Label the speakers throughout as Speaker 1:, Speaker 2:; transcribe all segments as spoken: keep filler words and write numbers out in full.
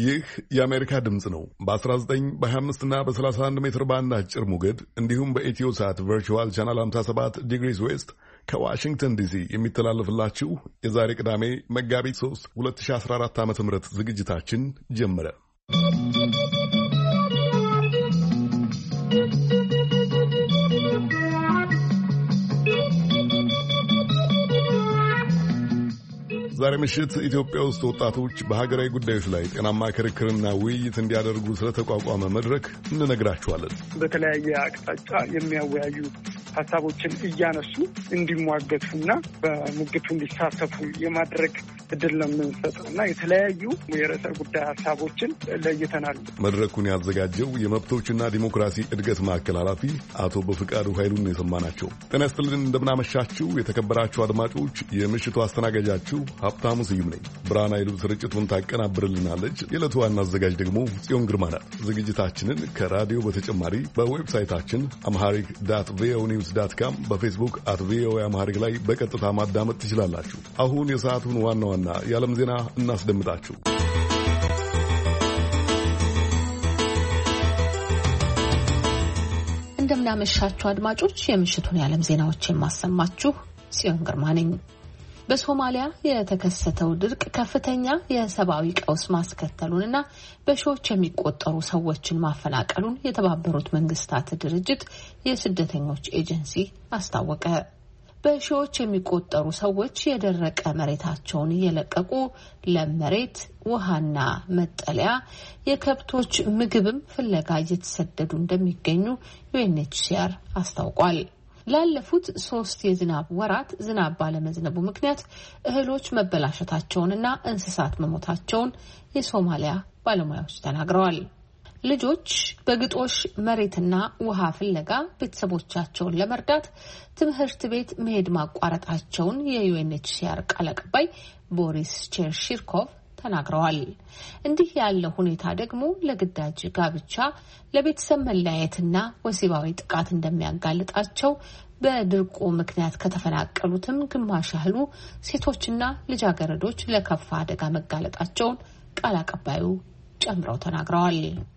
Speaker 1: ይህ የአሜሪካ ድምፅ ነው። በ19 በ25 እና በ31 ሜትር ባንድ አጭር ሞገድ እንዲሁም በኢትዮ ሳት ቨርቹዋል ቻናል ሃምሳ ሰባት ዲግሪስ ዌስት ከዋሽንግተን ዲሲ የሚተላለፍላችሁ የዛሬ ቅዳሜ መጋቢት ሶስት ሁለት ሺህ አስራ አራት ዓ.ም ዝግጅታችን ጀመረ። ዛሬ ምሽት ኢትዮጵያ ውስጥ ወጣቶች በሀገራዊ ጉዳዮች ላይ ጤናማ ክርክርና ውይይት እንዲያደርጉ ስለተቋቋመ መድረክ እንነግራችኋለን።
Speaker 2: በተለያየ አቅጣጫ የሚያወያዩ ሀሳቦችን እያነሱ እንዲሟገቱና በሙግቱ እንዲሳተፉ የማድረግ እድል ነው የምንሰጠው እና የተለያዩ የርዕሰ ጉዳይ ሀሳቦችን ለይተናል።
Speaker 1: መድረኩን ያዘጋጀው የመብቶችና ዲሞክራሲ እድገት ማዕከል ኃላፊ አቶ በፍቃዱ ኃይሉን የሰማናቸው። ጤና ይስጥልን፣ እንደምናመሻችሁ የተከበራችሁ አድማጮች። የምሽቱ አስተናጋጃችሁ ሀብታሙ ስዩም ነኝ። ብርሃን ኃይሉ ስርጭቱን ታቀናብርልናለች። የዕለቱ ዋና አዘጋጅ ደግሞ ጽዮን ግርማ ናት። ዝግጅታችንን ከራዲዮ በተጨማሪ በዌብሳይታችን አምሃሪክ ዳት ቪኦኤ ኒውስ ዳት ካም በፌስቡክ አት ቪኦኤ አምሃሪክ ላይ በቀጥታ ማዳመጥ ትችላላችሁ። አሁን የሰዓቱን ዋና ዋና የዓለም ዜና እናስደምጣችሁ።
Speaker 3: እንደምናመሻችሁ አድማጮች፣ የምሽቱን የዓለም ዜናዎች የማሰማችሁ ጽዮን ግርማ ነኝ። በሶማሊያ የተከሰተው ድርቅ ከፍተኛ የሰብአዊ ቀውስ ማስከተሉንና በሺዎች የሚቆጠሩ ሰዎችን ማፈናቀሉን የተባበሩት መንግስታት ድርጅት የስደተኞች ኤጀንሲ አስታወቀ። በሺዎች የሚቆጠሩ ሰዎች የደረቀ መሬታቸውን እየለቀቁ ለም መሬት፣ ውሃና መጠለያ፣ የከብቶች ምግብም ፍለጋ እየተሰደዱ እንደሚገኙ ዩኤንኤችሲአር አስታውቋል። ላለፉት ሶስት የዝናብ ወራት ዝናብ ባለመዝነቡ ምክንያት እህሎች መበላሸታቸውንና እንስሳት መሞታቸውን የሶማሊያ ባለሙያዎች ተናግረዋል። ልጆች በግጦሽ መሬትና ውሃ ፍለጋ ቤተሰቦቻቸውን ለመርዳት ትምህርት ቤት መሄድ ማቋረጣቸውን የዩኤንኤችሲአር ቃል አቀባይ ቦሪስ ቼርሺርኮቭ ተናግረዋል። እንዲህ ያለ ሁኔታ ደግሞ ለግዳጅ ጋብቻ፣ ለቤተሰብ መለያየትና ወሲባዊ ጥቃት እንደሚያጋልጣቸው፣ በድርቁ ምክንያት ከተፈናቀሉትም ግማሽ ያህሉ ሴቶችና ልጃገረዶች ለከፋ አደጋ መጋለጣቸውን ቃል አቀባዩ ጨምረው ተናግረዋል።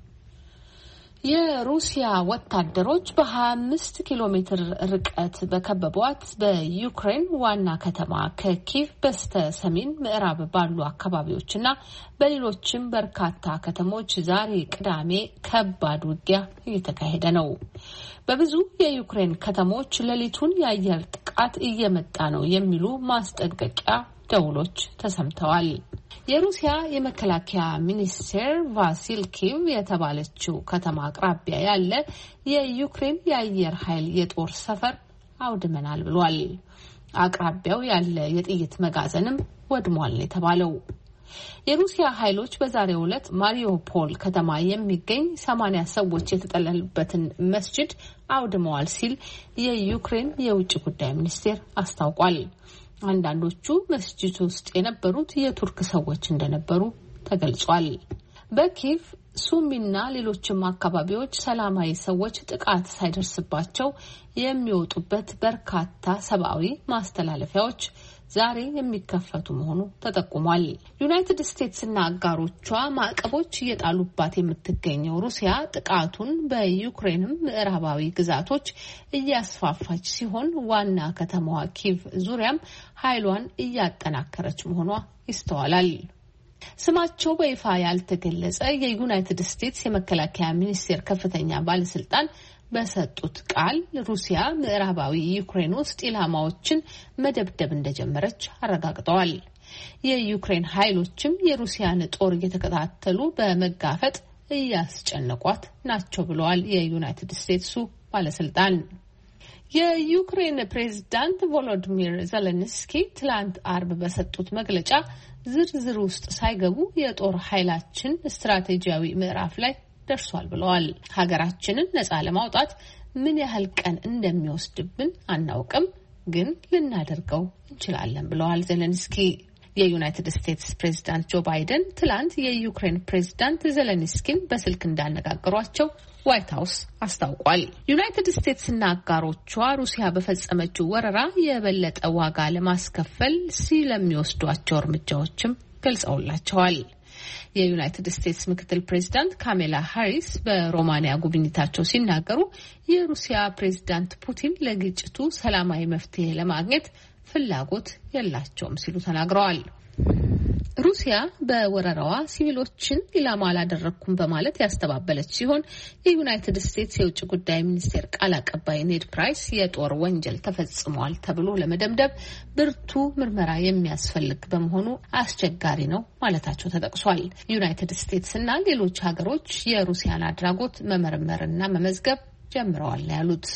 Speaker 3: የሩሲያ ወታደሮች በሀያ አምስት ኪሎ ሜትር ርቀት በከበቧት በዩክሬን ዋና ከተማ ከኪቭ በስተ ሰሜን ምዕራብ ባሉ አካባቢዎችና በሌሎችም በርካታ ከተሞች ዛሬ ቅዳሜ ከባድ ውጊያ እየተካሄደ ነው። በብዙ የዩክሬን ከተሞች ሌሊቱን የአየር ጥቃት እየመጣ ነው የሚሉ ማስጠንቀቂያ ደውሎች ተሰምተዋል። የሩሲያ የመከላከያ ሚኒስቴር ቫሲል ኪቭ የተባለችው ከተማ አቅራቢያ ያለ የዩክሬን የአየር ኃይል የጦር ሰፈር አውድመናል ብሏል። አቅራቢያው ያለ የጥይት መጋዘንም ወድሟል የተባለው የሩሲያ ኃይሎች በዛሬው ዕለት ማሪዮፖል ከተማ የሚገኝ ሰማንያ ሰዎች የተጠለሉበትን መስጂድ አውድመዋል ሲል የዩክሬን የውጭ ጉዳይ ሚኒስቴር አስታውቋል። አንዳንዶቹ መስጂድ ውስጥ የነበሩት የቱርክ ሰዎች እንደነበሩ ተገልጿል። በኪቭ ሱሚና ሌሎችም አካባቢዎች ሰላማዊ ሰዎች ጥቃት ሳይደርስባቸው የሚወጡበት በርካታ ሰብአዊ ማስተላለፊያዎች ዛሬ የሚከፈቱ መሆኑ ተጠቁሟል። ዩናይትድ ስቴትስና አጋሮቿ ማዕቀቦች እየጣሉባት የምትገኘው ሩሲያ ጥቃቱን በዩክሬንም ምዕራባዊ ግዛቶች እያስፋፋች ሲሆን ዋና ከተማዋ ኪቭ ዙሪያም ኃይሏን እያጠናከረች መሆኗ ይስተዋላል። ስማቸው በይፋ ያልተገለጸ የዩናይትድ ስቴትስ የመከላከያ ሚኒስቴር ከፍተኛ ባለስልጣን በሰጡት ቃል ሩሲያ ምዕራባዊ ዩክሬን ውስጥ ኢላማዎችን መደብደብ እንደጀመረች አረጋግጠዋል። የዩክሬን ኃይሎችም የሩሲያን ጦር እየተከታተሉ በመጋፈጥ እያስጨነቋት ናቸው ብለዋል የዩናይትድ ስቴትሱ ባለስልጣን። የዩክሬን ፕሬዝዳንት ቮሎዲሚር ዜሌንስኪ ትላንት አርብ በሰጡት መግለጫ ዝርዝር ውስጥ ሳይገቡ የጦር ኃይላችን ስትራቴጂያዊ ምዕራፍ ላይ ደርሷል ብለዋል። ሀገራችንን ነጻ ለማውጣት ምን ያህል ቀን እንደሚወስድብን አናውቅም፣ ግን ልናደርገው እንችላለን ብለዋል ዜሌንስኪ። የዩናይትድ ስቴትስ ፕሬዝዳንት ጆ ባይደን ትላንት የዩክሬን ፕሬዝዳንት ዜሌንስኪን በስልክ እንዳነጋገሯቸው ዋይት ሀውስ አስታውቋል። ዩናይትድ ስቴትስና አጋሮቿ ሩሲያ በፈጸመችው ወረራ የበለጠ ዋጋ ለማስከፈል ስለሚወስዷቸው እርምጃዎችም ገልጸውላቸዋል። የዩናይትድ ስቴትስ ምክትል ፕሬዚዳንት ካሜላ ሃሪስ በሮማኒያ ጉብኝታቸው ሲናገሩ የሩሲያ ፕሬዚዳንት ፑቲን ለግጭቱ ሰላማዊ መፍትሄ ለማግኘት ፍላጎት የላቸውም ሲሉ ተናግረዋል። ሩሲያ በወረራዋ ሲቪሎችን ኢላማ አላደረኩም በማለት ያስተባበለች ሲሆን የዩናይትድ ስቴትስ የውጭ ጉዳይ ሚኒስቴር ቃል አቀባይ ኔድ ፕራይስ የጦር ወንጀል ተፈጽሟል ተብሎ ለመደምደም ብርቱ ምርመራ የሚያስፈልግ በመሆኑ አስቸጋሪ ነው ማለታቸው ተጠቅሷል። ዩናይትድ ስቴትስ እና ሌሎች ሀገሮች የሩሲያን አድራጎት መመርመርና መመዝገብ ጀምረዋል ያሉት።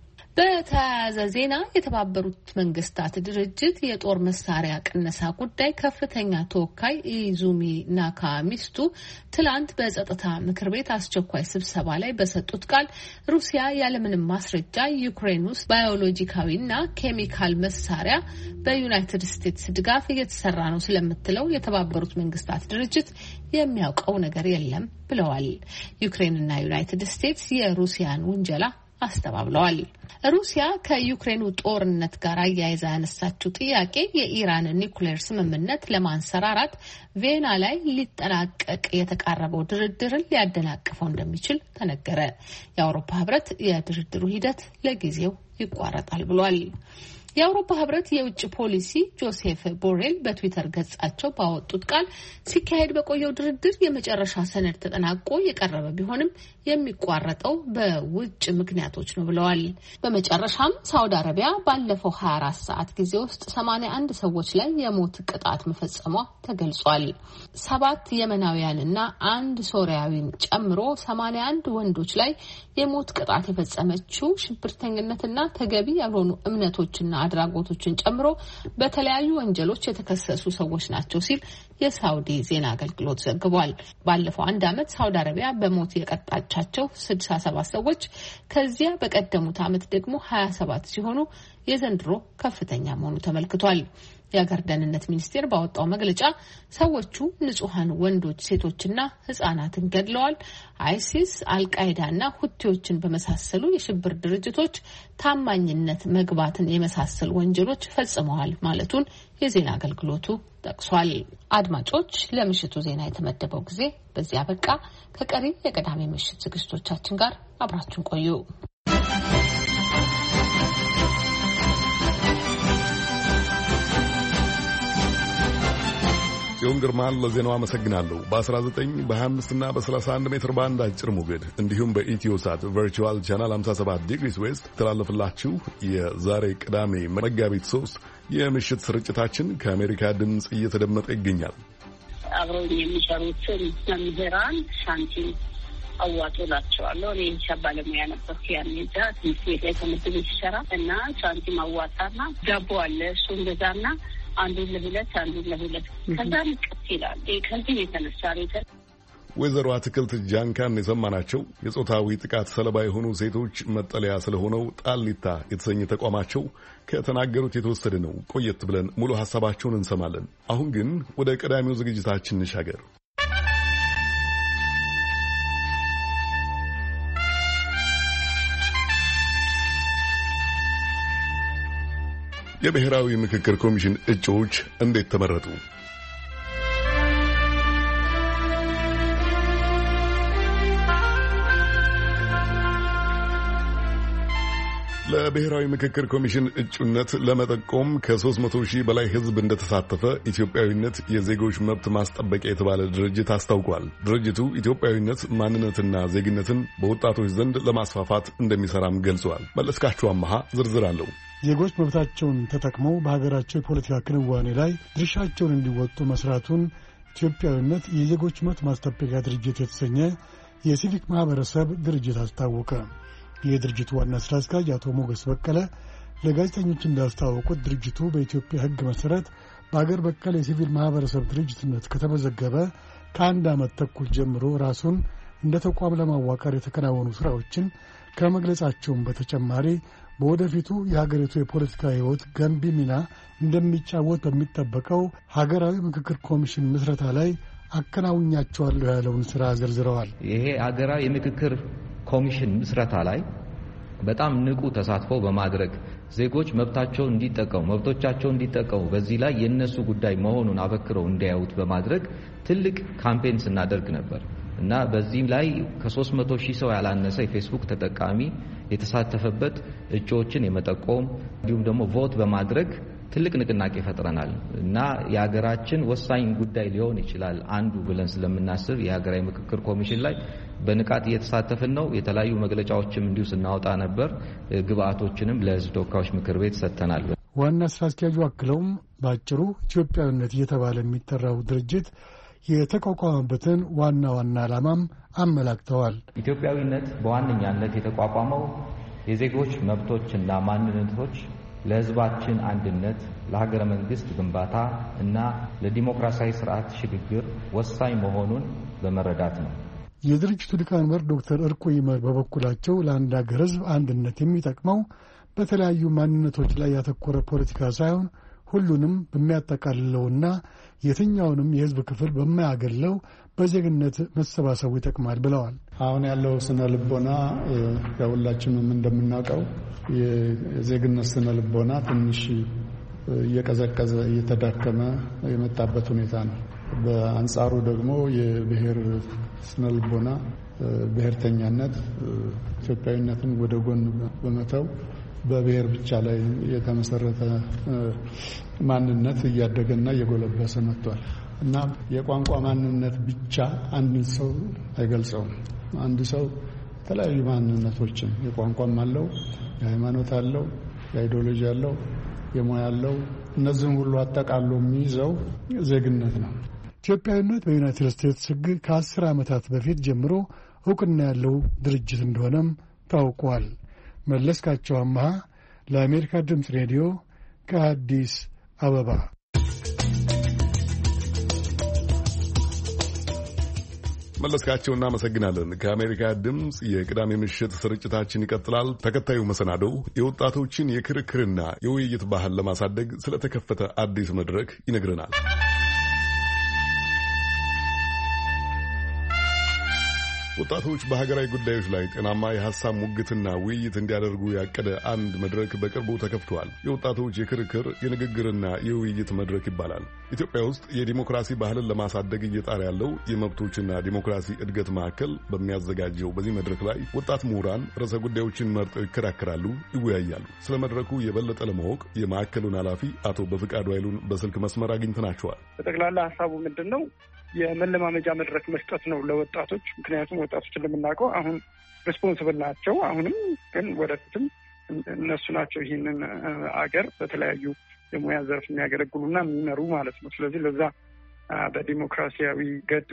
Speaker 3: በተያያዘ ዜና የተባበሩት መንግስታት ድርጅት የጦር መሳሪያ ቅነሳ ጉዳይ ከፍተኛ ተወካይ ኢዙሚ ናካሚስቱ ትላንት በጸጥታ ምክር ቤት አስቸኳይ ስብሰባ ላይ በሰጡት ቃል ሩሲያ ያለምንም ማስረጃ ዩክሬን ውስጥ ባዮሎጂካዊና ኬሚካል መሳሪያ በዩናይትድ ስቴትስ ድጋፍ እየተሰራ ነው ስለምትለው የተባበሩት መንግስታት ድርጅት የሚያውቀው ነገር የለም ብለዋል። ዩክሬንና ዩናይትድ ስቴትስ የሩሲያን ውንጀላ አስተባብለዋል። ሩሲያ ከዩክሬኑ ጦርነት ጋር አያይዛ ያነሳችው ጥያቄ የኢራን ኒውክሌር ስምምነት ለማንሰራራት ቬና ላይ ሊጠናቀቅ የተቃረበው ድርድርን ሊያደናቅፈው እንደሚችል ተነገረ። የአውሮፓ ህብረት የድርድሩ ሂደት ለጊዜው ይቋረጣል ብሏል። የአውሮፓ ህብረት የውጭ ፖሊሲ ጆሴፍ ቦሬል በትዊተር ገጻቸው ባወጡት ቃል ሲካሄድ በቆየው ድርድር የመጨረሻ ሰነድ ተጠናቆ የቀረበ ቢሆንም የሚቋረጠው በውጭ ምክንያቶች ነው ብለዋል። በመጨረሻም ሳውዲ አረቢያ ባለፈው ሀያ አራት ሰዓት ጊዜ ውስጥ ሰማንያ አንድ ሰዎች ላይ የሞት ቅጣት መፈጸሟ ተገልጿል። ሰባት የመናውያንና አንድ ሶሪያዊን ጨምሮ ሰማንያ አንድ ወንዶች ላይ የሞት ቅጣት የፈጸመችው ሽብርተኝነትና ተገቢ ያልሆኑ እምነቶችና አድራጎቶችን ጨምሮ በተለያዩ ወንጀሎች የተከሰሱ ሰዎች ናቸው ሲል የሳውዲ ዜና አገልግሎት ዘግቧል። ባለፈው አንድ ዓመት ሳውዲ አረቢያ በሞት የቀጣቻቸው ስልሳ ሰባት ሰዎች ከዚያ በቀደሙት ዓመት ደግሞ ሀያ ሰባት ሲሆኑ የዘንድሮ ከፍተኛ መሆኑ ተመልክቷል። የሀገር ደህንነት ሚኒስቴር ባወጣው መግለጫ ሰዎቹ ንጹሐን ወንዶች፣ ሴቶችና ህጻናትን ገድለዋል፣ አይሲስ፣ አልቃይዳና ሁቲዎችን በመሳሰሉ የሽብር ድርጅቶች ታማኝነት መግባትን የመሳሰሉ ወንጀሎች ፈጽመዋል ማለቱን የዜና አገልግሎቱ ጠቅሷል። አድማጮች፣ ለምሽቱ ዜና የተመደበው ጊዜ በዚያ በቃ። ከቀሪ የቅዳሜ ምሽት ዝግጅቶቻችን ጋር አብራችሁን ቆዩ።
Speaker 1: ጽዮን ግርማን ለዜናው አመሰግናለሁ። በ19 በ25 እና በ31 ሜትር ባንድ አጭር ሞገድ እንዲሁም በኢትዮሳት ቨርቹዋል ቻናል ሃምሳ ሰባት ዲግሪስ ዌስት ተላለፈላችሁ የዛሬ ቅዳሜ መጋቢት ሶስት የምሽት ስርጭታችን ከአሜሪካ ድምጽ እየተደመጠ ይገኛል።
Speaker 4: አብረው የሚሰሩትን መምህራን ሳንቲም አዋጡላቸዋለሁ። እኔ ሂሳብ ባለሙያ ነበርኩ። ያኔ እዛ ትምህርት ቤት ላይ ትምህርት ቤት ሲሰራ እና ሳንቲም አዋጣና ዳቦ አለ እሱን ገዛና አንዱን ለሁለት አንዱን ለሁለት ከዛ ንቀት ይላል። ከዚህ የተነሳ ሬተ
Speaker 1: ወይዘሮ አትክልት ጃንካን የሰማናቸው የጾታዊ ጥቃት ሰለባ የሆኑ ሴቶች መጠለያ ስለሆነው ጣሊታ የተሰኘ ተቋማቸው ከተናገሩት የተወሰደ ነው። ቆየት ብለን ሙሉ ሐሳባቸውን እንሰማለን። አሁን ግን ወደ ቀዳሚው ዝግጅታችን እንሻገር። የብሔራዊ ምክክር ኮሚሽን እጩዎች እንዴት ተመረጡ? ለብሔራዊ ምክክር ኮሚሽን እጩነት ለመጠቆም ከሦስት መቶ ሺህ በላይ ሕዝብ እንደተሳተፈ ኢትዮጵያዊነት የዜጎች መብት ማስጠበቂያ የተባለ ድርጅት አስታውቋል። ድርጅቱ ኢትዮጵያዊነት ማንነትና ዜግነትን በወጣቶች ዘንድ ለማስፋፋት እንደሚሰራም ገልጿል። መለስካቸው አማሃ ዝርዝር አለው።
Speaker 5: ዜጎች መብታቸውን ተጠቅመው በሀገራቸው የፖለቲካ ክንዋኔ ላይ ድርሻቸውን እንዲወጡ መስራቱን ኢትዮጵያዊነት የዜጎች መብት ማስጠበቂያ ድርጅት የተሰኘ የሲቪክ ማህበረሰብ ድርጅት አስታወቀ። የድርጅቱ ዋና ስራ አስኪያጅ አቶ ሞገስ በቀለ ለጋዜጠኞች እንዳስታወቁት ድርጅቱ በኢትዮጵያ ሕግ መሰረት በአገር በቀል የሲቪል ማህበረሰብ ድርጅትነት ከተመዘገበ ከአንድ ዓመት ተኩል ጀምሮ ራሱን እንደ ተቋም ለማዋቀር የተከናወኑ ስራዎችን ከመግለጻቸውም በተጨማሪ በወደፊቱ የሀገሪቱ የፖለቲካ ህይወት ገንቢ ሚና እንደሚጫወት በሚጠበቀው ሀገራዊ ምክክር ኮሚሽን ምስረታ ላይ አከናውኛቸዋለሁ ያለውን ስራ ዘርዝረዋል።
Speaker 6: ይሄ ሀገራዊ የምክክር ኮሚሽን ምስረታ ላይ በጣም ንቁ ተሳትፎ በማድረግ ዜጎች መብታቸውን እንዲጠቀሙ መብቶቻቸውን እንዲጠቀሙ በዚህ ላይ የነሱ ጉዳይ መሆኑን አበክረው እንዲያዩት በማድረግ ትልቅ ካምፔን ስናደርግ ነበር እና በዚህ ላይ ከ300 ሺህ ሰው ያላነሰ የፌስቡክ ተጠቃሚ የተሳተፈበት እጩዎችን የመጠቆም እንዲሁም ደግሞ ቮት በማድረግ ትልቅ ንቅናቄ ፈጥረናል እና የሀገራችን ወሳኝ ጉዳይ ሊሆን ይችላል አንዱ ብለን ስለምናስብ የሀገራዊ ምክክር ኮሚሽን ላይ በንቃት እየተሳተፍን ነው። የተለያዩ መግለጫዎችም እንዲሁ ስናወጣ ነበር። ግብአቶችንም ለሕዝብ ተወካዮች ምክር ቤት ሰጥተናል።
Speaker 5: ዋና ስራ አስኪያጁ አክለውም ባጭሩ ኢትዮጵያዊነት እየተባለ የሚጠራው ድርጅት የተቋቋመበትን ዋና ዋና ዓላማም አመላክተዋል።
Speaker 6: ኢትዮጵያዊነት በዋነኛነት የተቋቋመው የዜጎች መብቶችና ማንነቶች ለሕዝባችን አንድነት፣ ለሀገረ መንግስት ግንባታ እና ለዲሞክራሲያዊ ስርዓት ሽግግር ወሳኝ መሆኑን በመረዳት ነው።
Speaker 5: የድርጅቱ ሊቀመንበር ዶክተር እርቁ ይመር በበኩላቸው ለአንድ ሀገር ሕዝብ አንድነት የሚጠቅመው በተለያዩ ማንነቶች ላይ ያተኮረ ፖለቲካ ሳይሆን ሁሉንም በሚያጠቃልለውና የትኛውንም የሕዝብ ክፍል በማያገለው በዜግነት መሰባሰቡ ይጠቅማል ብለዋል።
Speaker 7: አሁን ያለው ስነ ልቦና ያውላችንም እንደምናውቀው የዜግነት ስነ ልቦና ትንሽ እየቀዘቀዘ እየተዳከመ የመጣበት ሁኔታ ነው። በአንጻሩ ደግሞ የብሔር ስነ ልቦና ብሔርተኛነት ኢትዮጵያዊነትን ወደ ጎን በመተው በብሔር ብቻ ላይ የተመሰረተ ማንነት እያደገና እየጎለበሰ መጥቷል እና የቋንቋ ማንነት ብቻ አንድ ሰው አይገልጸውም። አንድ ሰው የተለያዩ ማንነቶችን የቋንቋም አለው፣ የሃይማኖት አለው፣ የአይዲዮሎጂ አለው፣ የሙያ አለው። እነዚህን ሁሉ አጠቃሎ የሚይዘው ዜግነት ነው።
Speaker 5: ኢትዮጵያዊነት በዩናይትድ ስቴትስ ሕግ ከአስር ዓመታት በፊት ጀምሮ እውቅና ያለው ድርጅት እንደሆነም ታውቋል። መለስካቸው አማሃ ለአሜሪካ ድምፅ ሬዲዮ ከአዲስ አበባ።
Speaker 1: መለስካቸው እናመሰግናለን። ከአሜሪካ ድምፅ የቅዳሜ ምሽት ስርጭታችን ይቀጥላል። ተከታዩ መሰናዶው የወጣቶችን የክርክርና የውይይት ባህል ለማሳደግ ስለተከፈተ አዲስ መድረክ ይነግረናል። ወጣቶች በሀገራዊ ጉዳዮች ላይ ጤናማ የሐሳብ ሙግትና ውይይት እንዲያደርጉ ያቀደ አንድ መድረክ በቅርቡ ተከፍቷል። የወጣቶች የክርክር የንግግርና የውይይት መድረክ ይባላል። ኢትዮጵያ ውስጥ የዲሞክራሲ ባህልን ለማሳደግ እየጣረ ያለው የመብቶችና ዲሞክራሲ እድገት ማዕከል በሚያዘጋጀው በዚህ መድረክ ላይ ወጣት ምሁራን ርዕሰ ጉዳዮችን መርጠው ይከራከራሉ፣ ይወያያሉ። ስለ መድረኩ የበለጠ ለማወቅ የማዕከሉን ኃላፊ አቶ በፍቃዱ ኃይሉን በስልክ መስመር አግኝተናቸዋል።
Speaker 2: በጠቅላላ ሀሳቡ ምንድን ነው? የመለማመጃ መድረክ መስጠት ነው ለወጣቶች። ምክንያቱም ወጣቶች እንደምናውቀው አሁን ሬስፖንስብል ናቸው። አሁንም ግን ወደፊትም እነሱ ናቸው ይህንን አገር በተለያዩ የሙያ ዘርፍ የሚያገለግሉና የሚመሩ ማለት ነው። ስለዚህ ለዛ በዲሞክራሲያዊ ገድ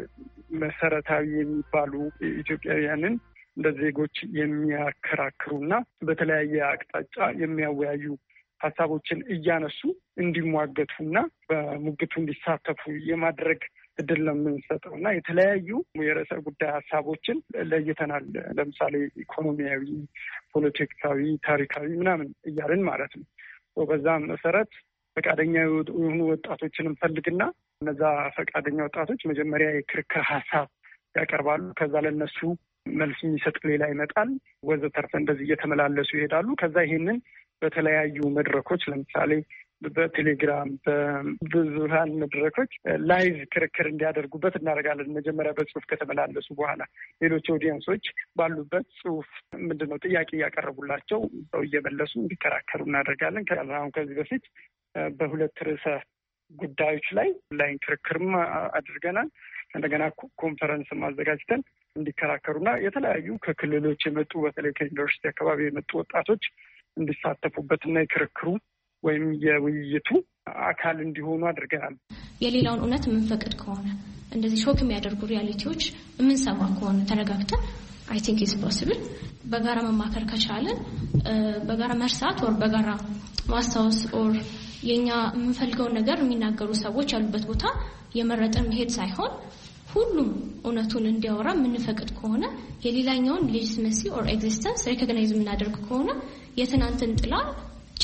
Speaker 2: መሰረታዊ የሚባሉ ኢትዮጵያውያንን እንደ ዜጎች የሚያከራክሩና በተለያየ አቅጣጫ የሚያወያዩ ሀሳቦችን እያነሱ እንዲሟገቱና በሙግቱ እንዲሳተፉ የማድረግ እድል ነው የምንሰጠው እና የተለያዩ የርዕሰ ጉዳይ ሀሳቦችን ለይተናል። ለምሳሌ ኢኮኖሚያዊ፣ ፖለቲካዊ፣ ታሪካዊ ምናምን እያልን ማለት ነው። በዛ መሰረት ፈቃደኛ የሆኑ ወጣቶችን እንፈልግና እነዛ ፈቃደኛ ወጣቶች መጀመሪያ የክርክር ሀሳብ ያቀርባሉ። ከዛ ለነሱ መልስ የሚሰጥ ሌላ ይመጣል፣ ወዘተርፈ እንደዚህ እየተመላለሱ ይሄዳሉ። ከዛ ይሄንን በተለያዩ መድረኮች ለምሳሌ በቴሌግራም በብዙሃን መድረኮች ላይቭ ክርክር እንዲያደርጉበት እናደርጋለን። መጀመሪያ በጽሁፍ ከተመላለሱ በኋላ ሌሎች ኦዲየንሶች ባሉበት ጽሁፍ ምንድነው ጥያቄ እያቀረቡላቸው ሰው እየመለሱ እንዲከራከሩ እናደርጋለን። አሁን ከዚህ በፊት በሁለት ርዕሰ ጉዳዮች ላይ ላይን ክርክርም አድርገናል። እንደገና ኮንፈረንስም አዘጋጅተን እንዲከራከሩና የተለያዩ ከክልሎች የመጡ በተለይ ከዩኒቨርሲቲ አካባቢ የመጡ ወጣቶች እንዲሳተፉበትና የክርክሩ ወይም የውይይቱ አካል እንዲሆኑ አድርገናል።
Speaker 8: የሌላውን እውነት የምንፈቅድ ከሆነ እንደዚህ ሾክ የሚያደርጉ ሪያሊቲዎች የምንሰማ ከሆነ ተረጋግተን አይ ቲንክ ኢዝ ፖሲብል በጋራ መማከር ከቻለን በጋራ መርሳት ወር በጋራ ማስታወስ ኦር የኛ የምንፈልገውን ነገር የሚናገሩ ሰዎች ያሉበት ቦታ የመረጠን መሄድ ሳይሆን ሁሉም እውነቱን እንዲያወራ የምንፈቅድ ከሆነ የሌላኛውን ሌጂቲመሲ ኦር ኤግዚስተንስ ሪኮግናይዝ የምናደርግ ከሆነ የትናንትን ጥላ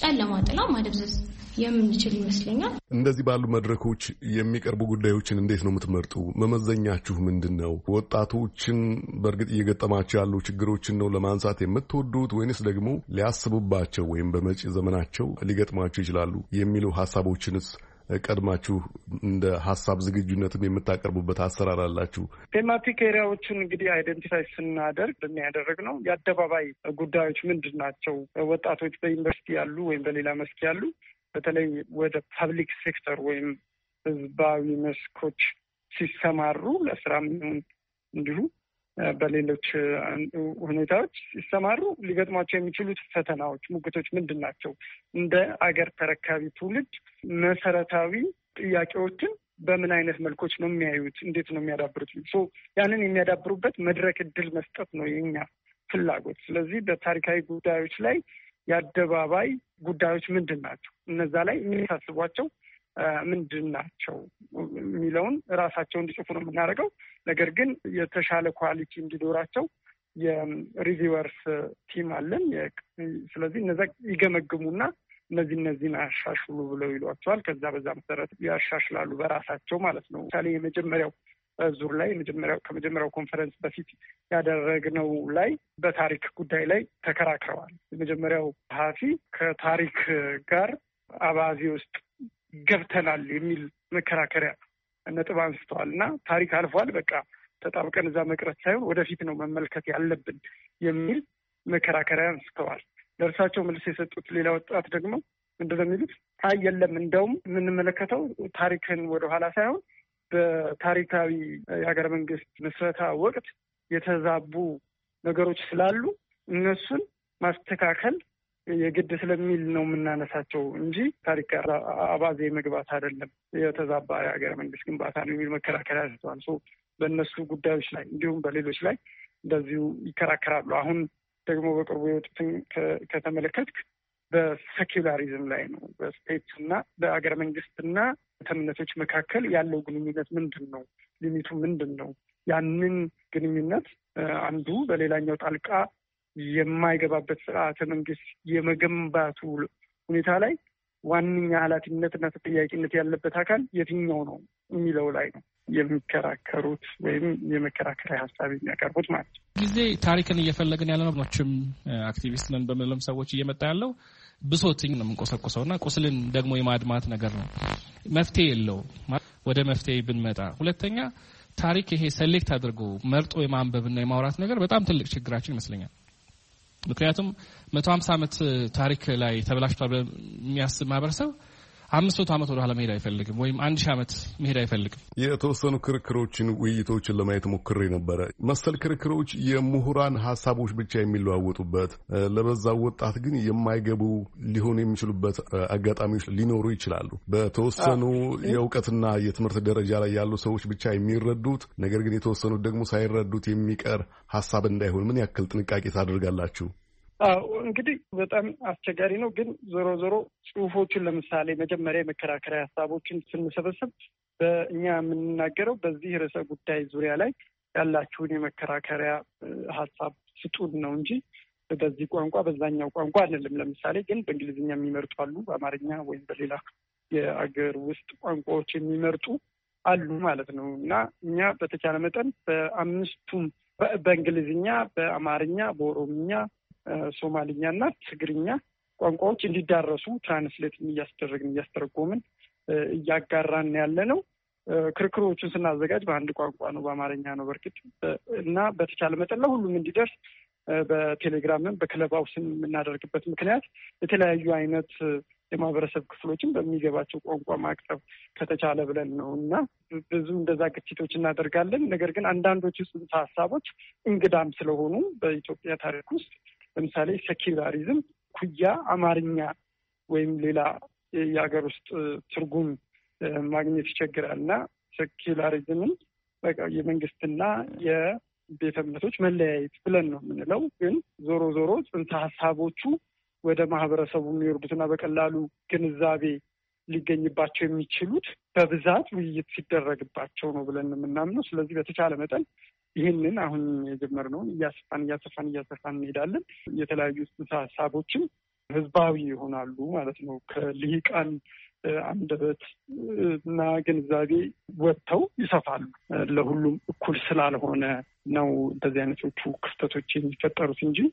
Speaker 8: ጨለማ ጥላ ማደብዘዝ የምንችል ይመስለኛል።
Speaker 1: እንደዚህ ባሉ መድረኮች የሚቀርቡ ጉዳዮችን እንዴት ነው የምትመርጡ? መመዘኛችሁ ምንድነው? ወጣቶችን በእርግጥ እየገጠማቸው ያሉ ችግሮችን ነው ለማንሳት የምትወዱት ወይንስ ደግሞ ሊያስቡባቸው ወይም በመጪ ዘመናቸው ሊገጥማቸው ይችላሉ የሚሉ ሐሳቦችንስ ቀድማችሁ እንደ ሐሳብ ዝግጁነትም የምታቀርቡበት አሰራር አላችሁ?
Speaker 2: ቴማቲክ ኤሪያዎችን እንግዲህ አይደንቲፋይ ስናደርግ በሚያደርግ ነው የአደባባይ ጉዳዮች ምንድን ናቸው? ወጣቶች በዩኒቨርሲቲ ያሉ ወይም በሌላ መስክ ያሉ በተለይ ወደ ፐብሊክ ሴክተር ወይም ህዝባዊ መስኮች ሲሰማሩ ለስራም እንዲሁ በሌሎች ሁኔታዎች ሲሰማሩ ሊገጥሟቸው የሚችሉት ፈተናዎች፣ ሙግቶች ምንድን ናቸው? እንደ አገር ተረካቢ ትውልድ መሰረታዊ ጥያቄዎችን በምን አይነት መልኮች ነው የሚያዩት? እንዴት ነው የሚያዳብሩት? ሶ ያንን የሚያዳብሩበት መድረክ እድል መስጠት ነው የኛ ፍላጎት። ስለዚህ በታሪካዊ ጉዳዮች ላይ የአደባባይ ጉዳዮች ምንድን ናቸው? እነዛ ላይ የሚያሳስቧቸው ምንድን ናቸው የሚለውን ራሳቸው እንዲጽፉ ነው የምናደርገው። ነገር ግን የተሻለ ኳሊቲ እንዲኖራቸው የሪቪወርስ ቲም አለን። ስለዚህ እነዛ ይገመግሙና እነዚህ እነዚህን አሻሽሉ ብለው ይሏቸዋል። ከዛ በዛ መሰረት ያሻሽላሉ በራሳቸው ማለት ነው። ምሳሌ የመጀመሪያው ዙር ላይ የመጀመሪያው ከመጀመሪያው ኮንፈረንስ በፊት ያደረግነው ላይ በታሪክ ጉዳይ ላይ ተከራክረዋል። የመጀመሪያው ጸሐፊ ከታሪክ ጋር አባዜ ውስጥ ገብተናል የሚል መከራከሪያ ነጥብ አንስተዋል እና ታሪክ አልፏል፣ በቃ ተጣብቀን እዛ መቅረት ሳይሆን ወደፊት ነው መመልከት ያለብን የሚል መከራከሪያ አንስተዋል። ለእርሳቸው መልስ የሰጡት ሌላ ወጣት ደግሞ ምንድን ነው የሚሉት? አይ የለም፣ እንደውም የምንመለከተው ታሪክን ወደኋላ ሳይሆን በታሪካዊ የሀገረ መንግስት ምስረታ ወቅት የተዛቡ ነገሮች ስላሉ እነሱን ማስተካከል የግድ ስለሚል ነው የምናነሳቸው እንጂ ታሪክ ጋር አባዜ መግባት አይደለም፣ የተዛባ የሀገረ መንግስት ግንባታ ነው የሚል መከራከሪያ ያስተዋል። ሶ በእነሱ ጉዳዮች ላይ እንዲሁም በሌሎች ላይ እንደዚሁ ይከራከራሉ። አሁን ደግሞ በቅርቡ የወጡትን ከተመለከትክ በሴኩላሪዝም ላይ ነው። በስቴት እና በሀገረ መንግስትና እምነቶች መካከል ያለው ግንኙነት ምንድን ነው? ሊሚቱ ምንድን ነው? ያንን ግንኙነት አንዱ በሌላኛው ጣልቃ የማይገባበት ስርዓተ መንግስት የመገንባቱ ሁኔታ ላይ ዋነኛ ኃላፊነትና ተጠያቂነት ያለበት አካል የትኛው ነው የሚለው ላይ ነው የሚከራከሩት ወይም የመከራከሪያ ሀሳብ የሚያቀርቡት ማለት ነው።
Speaker 9: ጊዜ ታሪክን እየፈለግን ያለ ነው። ችም አክቲቪስት ነን በምለም ሰዎች እየመጣ ያለው ብሶትኝ ነው የምንቆሰቆሰውና ቁስልን ደግሞ የማድማት ነገር ነው። መፍትሄ የለው። ወደ መፍትሄ ብንመጣ ሁለተኛ ታሪክ ይሄ ሴሌክት አድርጎ መርጦ የማንበብና የማውራት ነገር በጣም ትልቅ ችግራችን ይመስለኛል። ምክንያቱም መቶ ሀምሳ ዓመት ታሪክ ላይ ተበላሽቷል የሚያስብ ማህበረሰብ አምስት መቶ ዓመት ወደ ኋላ መሄድ አይፈልግም፣ ወይም አንድ ሺህ ዓመት መሄድ አይፈልግም።
Speaker 1: የተወሰኑ ክርክሮችን፣ ውይይቶችን ለማየት ሞክሬ ነበረ። መሰል ክርክሮች የምሁራን ሀሳቦች ብቻ የሚለዋወጡበት ለበዛው ወጣት ግን የማይገቡ ሊሆኑ የሚችሉበት አጋጣሚዎች ሊኖሩ ይችላሉ። በተወሰኑ የእውቀትና የትምህርት ደረጃ ላይ ያሉ ሰዎች ብቻ የሚረዱት ነገር ግን የተወሰኑት ደግሞ ሳይረዱት የሚቀር ሀሳብ እንዳይሆን ምን ያክል ጥንቃቄ ታደርጋላችሁ?
Speaker 2: አዎ እንግዲህ በጣም አስቸጋሪ ነው። ግን ዞሮ ዞሮ ጽሁፎችን ለምሳሌ መጀመሪያ የመከራከሪያ ሀሳቦችን ስንሰበስብ በእኛ የምንናገረው በዚህ ርዕሰ ጉዳይ ዙሪያ ላይ ያላችሁን የመከራከሪያ ሀሳብ ስጡን ነው እንጂ በዚህ ቋንቋ በዛኛው ቋንቋ አንልም። ለምሳሌ ግን በእንግሊዝኛ የሚመርጡ አሉ፣ በአማርኛ ወይም በሌላ የአገር ውስጥ ቋንቋዎች የሚመርጡ አሉ ማለት ነው እና እኛ በተቻለ መጠን በአምስቱም በእንግሊዝኛ፣ በአማርኛ፣ በኦሮምኛ ሶማሊኛ እና ትግርኛ ቋንቋዎች እንዲዳረሱ ትራንስሌት እያስደረግን እያስተረጎምን እያጋራን ያለ ነው። ክርክሮቹን ስናዘጋጅ በአንድ ቋንቋ ነው፣ በአማርኛ ነው በርግጥ እና በተቻለ መጠን ለሁሉም እንዲደርስ በቴሌግራምም በክለባውስም የምናደርግበት ምክንያት የተለያዩ አይነት የማህበረሰብ ክፍሎችን በሚገባቸው ቋንቋ ማቅረብ ከተቻለ ብለን ነው እና ብዙ እንደዛ ግጭቶች እናደርጋለን። ነገር ግን አንዳንዶቹ ጽንሰ ሀሳቦች እንግዳም ስለሆኑ በኢትዮጵያ ታሪክ ውስጥ ለምሳሌ ሴኩላሪዝም ኩያ አማርኛ ወይም ሌላ የሀገር ውስጥ ትርጉም ማግኘት ይቸግራል እና ሴኩላሪዝምን በቃ የመንግስትና የቤተ እምነቶች መለያየት ብለን ነው የምንለው። ግን ዞሮ ዞሮ ጽንሰ ሀሳቦቹ ወደ ማህበረሰቡ የሚወርዱትና በቀላሉ ግንዛቤ ሊገኝባቸው የሚችሉት በብዛት ውይይት ሲደረግባቸው ነው ብለን የምናምነው። ስለዚህ በተቻለ መጠን ይህንን አሁን የጀመርነውን እያሰፋን እያሰፋን እያሰፋን እንሄዳለን። የተለያዩ ጽንሰ ሀሳቦችን ህዝባዊ ይሆናሉ ማለት ነው። ከልሂቃን አንደበት እና ግንዛቤ ወጥተው ይሰፋሉ። ለሁሉም እኩል ስላልሆነ ነው እንደዚህ አይነቶቹ ክፍተቶች የሚፈጠሩት እንጂ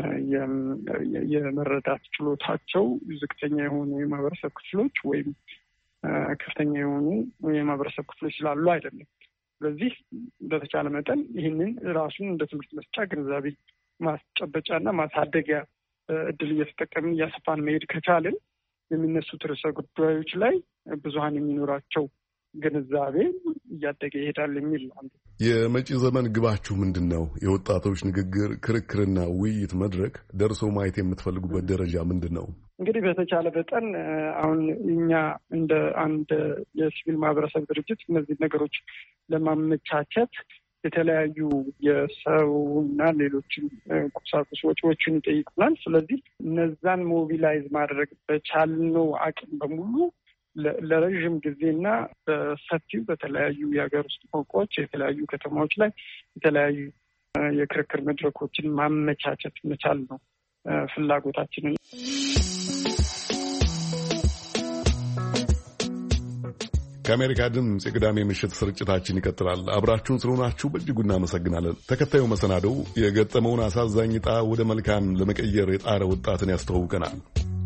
Speaker 2: የመረዳት ችሎታቸው ዝቅተኛ የሆኑ የማህበረሰብ ክፍሎች ወይም ከፍተኛ የሆኑ የማህበረሰብ ክፍሎች ስላሉ አይደለም። ስለዚህ በተቻለ መጠን ይህንን ራሱን እንደ ትምህርት መስጫ ግንዛቤ ማስጨበጫና ማሳደጊያ እድል እየተጠቀምን እያሰፋን መሄድ ከቻልን የሚነሱት ርዕሰ ጉዳዮች ላይ ብዙሀን የሚኖራቸው ግንዛቤ እያደገ ይሄዳል የሚል ነው።
Speaker 1: የመጪ ዘመን ግባችሁ ምንድን ነው? የወጣቶች ንግግር፣ ክርክርና ውይይት መድረክ ደርሶ ማየት የምትፈልጉበት ደረጃ ምንድን ነው?
Speaker 2: እንግዲህ በተቻለ መጠን አሁን እኛ እንደ አንድ የሲቪል ማህበረሰብ ድርጅት እነዚህ ነገሮች ለማመቻቸት የተለያዩ የሰውና ሌሎችም ቁሳቁስ ወጪዎችን ይጠይቁናል። ስለዚህ እነዛን ሞቢላይዝ ማድረግ በቻልነው አቅም በሙሉ ለረዥም ጊዜና በሰፊው በተለያዩ የሀገር ውስጥ ቋንቋዎች የተለያዩ ከተማዎች ላይ የተለያዩ የክርክር መድረኮችን ማመቻቸት መቻል ነው ፍላጎታችንን።
Speaker 1: ከአሜሪካ ድምፅ የቅዳሜ ምሽት ስርጭታችን ይቀጥላል። አብራችሁን ስለሆናችሁ በእጅጉ እናመሰግናለን። ተከታዩ መሰናዶው የገጠመውን አሳዛኝ ዕጣ ወደ መልካም ለመቀየር የጣረ ወጣትን ያስተዋውቀናል።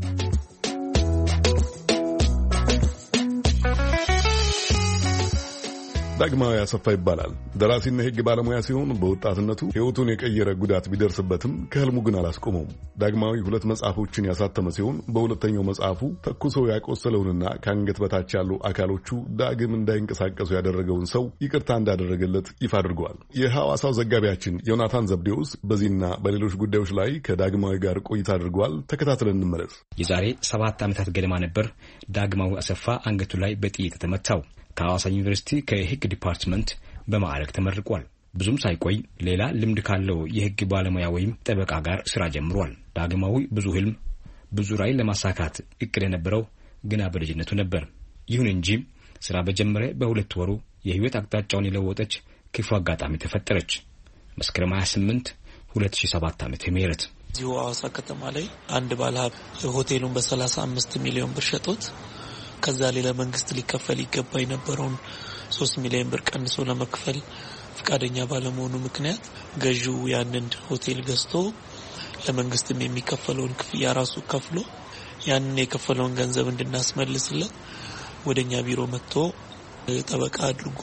Speaker 1: ዳግማዊ አሰፋ ይባላል። ደራሲና የሕግ ባለሙያ ሲሆን በወጣትነቱ ሕይወቱን የቀየረ ጉዳት ቢደርስበትም ከህልሙ ግን አላስቆመውም። ዳግማዊ ሁለት መጽሐፎችን ያሳተመ ሲሆን በሁለተኛው መጽሐፉ ተኩሶ ያቆሰለውንና ከአንገት በታች ያሉ አካሎቹ ዳግም እንዳይንቀሳቀሱ ያደረገውን ሰው ይቅርታ እንዳደረገለት ይፋ አድርገዋል። የሐዋሳው ዘጋቢያችን ዮናታን ዘብዴውስ በዚህና በሌሎች ጉዳዮች ላይ ከዳግማዊ ጋር ቆይታ አድርጓል። ተከታትለን እንመለስ።
Speaker 10: የዛሬ ሰባት ዓመታት ገደማ ነበር ዳግማዊ አሰፋ አንገቱ ላይ በጥይት ተመታው። ከሐዋሳ ዩኒቨርሲቲ ከሕግ ዲፓርትመንት በማዕረግ ተመርቋል። ብዙም ሳይቆይ ሌላ ልምድ ካለው የሕግ ባለሙያ ወይም ጠበቃ ጋር ስራ ጀምሯል። ዳግማዊ ብዙ ህልም፣ ብዙ ራዕይ ለማሳካት እቅድ የነበረው ግና በልጅነቱ ነበር። ይሁን እንጂ ስራ በጀመረ በሁለት ወሩ የህይወት አቅጣጫውን የለወጠች ክፉ አጋጣሚ ተፈጠረች። መስከረም ሃያ ስምንት ሁለት ሺህ ሰባት ዓመተ ምህረት
Speaker 11: እዚሁ ሐዋሳ ከተማ ላይ አንድ ባለሀብት ሆቴሉን በሰላሳ አምስት ሚሊዮን ብር ሸጦት ከዛ ሌላ መንግስት ሊከፈል ይገባ የነበረውን ሶስት ሚሊዮን ብር ቀንሶ ለመክፈል ፍቃደኛ ባለመሆኑ ምክንያት ገዢው ያንን ሆቴል ገዝቶ ለመንግስትም የሚከፈለውን ክፍያ ራሱ ከፍሎ ያንን የከፈለውን ገንዘብ እንድናስመልስለት ወደኛ ቢሮ መጥቶ ጠበቃ አድርጎ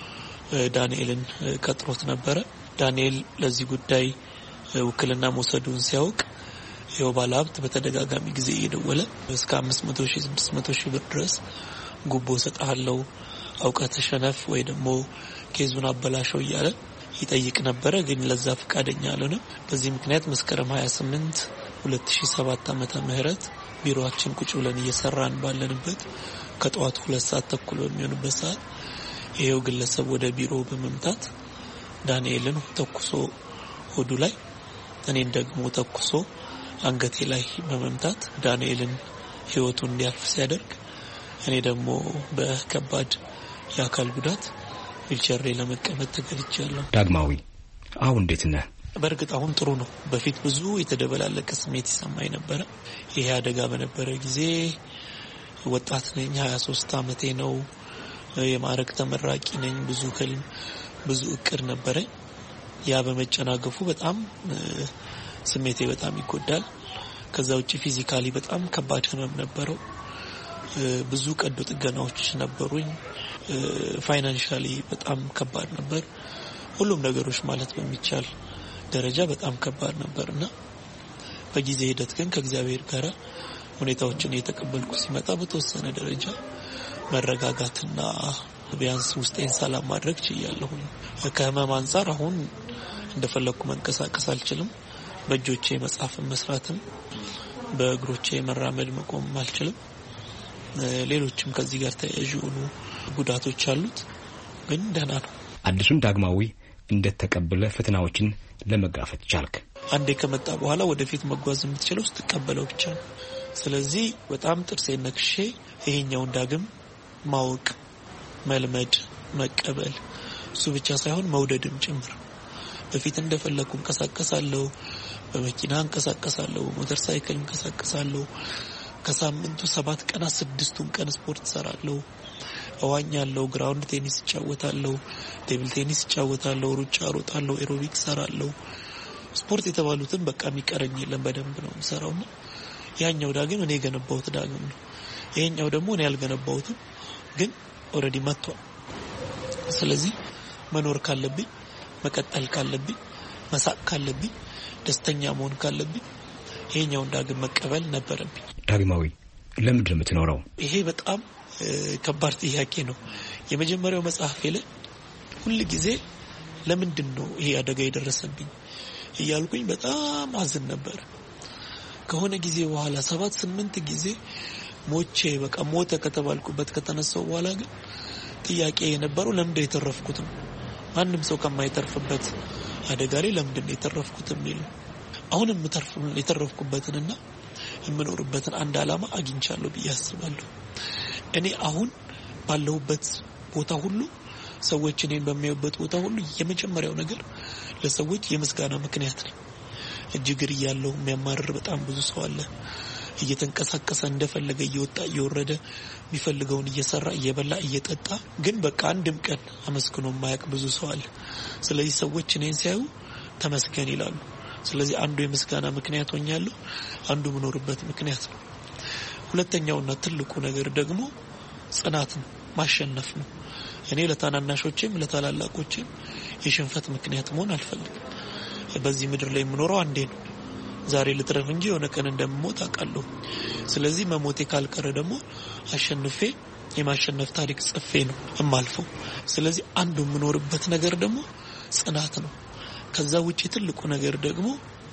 Speaker 11: ዳንኤልን ቀጥሮት ነበረ። ዳንኤል ለዚህ ጉዳይ ውክልና መውሰዱን ሲያውቅ ይኸው ባለሀብት በተደጋጋሚ ጊዜ እየደወለ እስከ አምስት መቶ ሺህ ስድስት መቶ ሺህ ብር ድረስ ጉቦ ሰጣለው አውቀህ ተሸነፍ ወይ ደግሞ ኬዙን አበላሸው እያለ ይጠይቅ ነበረ። ግን ለዛ ፈቃደኛ አልሆነም። በዚህ ምክንያት መስከረም ሃያ ስምንት ሁለት ሺህ ሰባት ዓመተ ምህረት ቢሮአችን ቁጭ ብለን እየሰራን ባለንበት ከጠዋቱ ሁለት ሰዓት ተኩል በሚሆንበት ሰዓት ይሄው ግለሰብ ወደ ቢሮ በመምጣት ዳንኤልን ተኩሶ ሆዱ ላይ እኔን ደግሞ ተኩሶ አንገቴ ላይ በመምታት ዳንኤልን ህይወቱን እንዲያልፍ ሲያደርግ እኔ ደግሞ በከባድ የአካል ጉዳት ዊልቸር ላይ ለመቀመጥ ተገድጃለሁ።
Speaker 10: ዳግማዊ አሁን እንዴት ነህ?
Speaker 11: በእርግጥ አሁን ጥሩ ነው። በፊት ብዙ የተደበላለቀ ስሜት ይሰማኝ ነበር። ይሄ አደጋ በነበረ ጊዜ ወጣት ነኝ፣ ሀያ ሶስት ዓመቴ ነው። የማዕረግ ተመራቂ ነኝ። ብዙ ህልም፣ ብዙ እቅድ ነበረኝ። ያ በመጨናገፉ በጣም ስሜቴ በጣም ይጎዳል። ከዛ ውጪ ፊዚካሊ በጣም ከባድ ህመም ነበረው። ብዙ ቀዶ ጥገናዎች ነበሩኝ። ፋይናንሻሊ በጣም ከባድ ነበር። ሁሉም ነገሮች ማለት በሚቻል ደረጃ በጣም ከባድ ነበርና በጊዜ ሂደት ግን ከእግዚአብሔር ጋር ሁኔታዎችን እየተቀበልኩ ሲመጣ በተወሰነ ደረጃ መረጋጋትና ቢያንስ ውስጤን ሰላም ማድረግ ችያለሁ። ከህመም አንፃር አሁን እንደፈለኩ መንቀሳቀስ አልችልም። በእጆቼ መጻፍ መስራትም በእግሮቼ መራመድ መቆም አልችልም። ሌሎችም ከዚህ ጋር ተያያዥ የሆኑ ጉዳቶች አሉት። ግን ደህና ነው።
Speaker 10: አዲሱን ዳግማዊ እንዴት ተቀበለ ፈተናዎችን ለመጋፈጥ ቻልክ?
Speaker 11: አንዴ ከመጣ በኋላ ወደፊት መጓዝ የምትችለው ስትቀበለው ብቻ ነው። ስለዚህ በጣም ጥርሴን ነክሼ ይሄኛውን ዳግም ማወቅ፣ መልመድ፣ መቀበል እሱ ብቻ ሳይሆን መውደድም ጭምር በፊት እንደፈለኩ እንቀሳቀሳለሁ፣ በመኪና እንቀሳቀሳለሁ፣ ሞተር ሳይክል እንቀሳቀሳለሁ። ከሳምንቱ ሰባት ቀናት ስድስቱን ቀን ስፖርት ሰራለሁ። እዋኛለሁ፣ ግራውንድ ቴኒስ እጫወታለሁ፣ ቴብል ቴኒስ እጫወታለሁ፣ ሩጫ ሮጣለሁ፣ ኤሮቢክ ሰራለሁ። ስፖርት የተባሉትን በቃ የሚቀረኝ የለም፣ በደንብ ነው የምሰራው። ያኛው ዳግም እኔ የገነባሁት ዳግም ነው። ይሄኛው ደግሞ እኔ ያልገነባሁትም ግን ኦልሬዲ መጥቷል። ስለዚህ መኖር ካለብኝ፣ መቀጠል ካለብኝ፣ መሳቅ ካለብኝ፣ ደስተኛ መሆን ካለብኝ ይሄኛውን ዳግም መቀበል ነበረብኝ።
Speaker 10: ዳግማዊ ለምንድን ነው የምትኖረው?
Speaker 11: ይሄ በጣም ከባድ ጥያቄ ነው። የመጀመሪያው መጽሐፌ ላይ ሁሉ ጊዜ ለምንድን ነው ይሄ አደጋ የደረሰብኝ እያልኩኝ በጣም አዝን ነበር። ከሆነ ጊዜ በኋላ ሰባት ስምንት ጊዜ ሞቼ በቃ ሞተ ከተባልኩበት ከተነሳው በኋላ ግን ጥያቄ የነበረው ለምንድን የተረፍኩት ነው። ማንም ሰው ከማይተርፍበት አደጋ ላይ ለምንድን የተረፍኩት የሚል ነው። አሁንም የተረፍኩበትንና የምኖርበትን አንድ ዓላማ አግኝቻለሁ ብዬ አስባለሁ። እኔ አሁን ባለሁበት ቦታ ሁሉ ሰዎች እኔን በሚያዩበት ቦታ ሁሉ የመጀመሪያው ነገር ለሰዎች የምስጋና ምክንያት ነው። እጅግር እያለው የሚያማርር በጣም ብዙ ሰው አለ። እየተንቀሳቀሰ እንደፈለገ እየወጣ እየወረደ የሚፈልገውን እየሰራ እየበላ እየጠጣ ግን በቃ አንድም ቀን አመስግኖ የማያውቅ ብዙ ሰው አለ። ስለዚህ ሰዎች እኔን ሲያዩ ተመስገን ይላሉ። ስለዚህ አንዱ የምስጋና ምክንያት ሆኛለሁ፣ አንዱ ምኖርበት ምክንያት ነው። ሁለተኛውና ትልቁ ነገር ደግሞ ጽናት ነው፣ ማሸነፍ ነው። እኔ ለታናናሾቼም ለታላላቆቼም የሽንፈት ምክንያት መሆን አልፈልግም። በዚህ ምድር ላይ የምኖረው አንዴ ነው። ዛሬ ልትረፍ እንጂ የሆነ ቀን እንደምሞት አውቃለሁ። ስለዚህ መሞቴ ካልቀረ ደግሞ አሸንፌ የማሸነፍ ታሪክ ጽፌ ነው እማልፈው። ስለዚህ አንዱ የምኖርበት ነገር ደግሞ ጽናት ነው። ከዛ ውጪ ትልቁ ነገር ደግሞ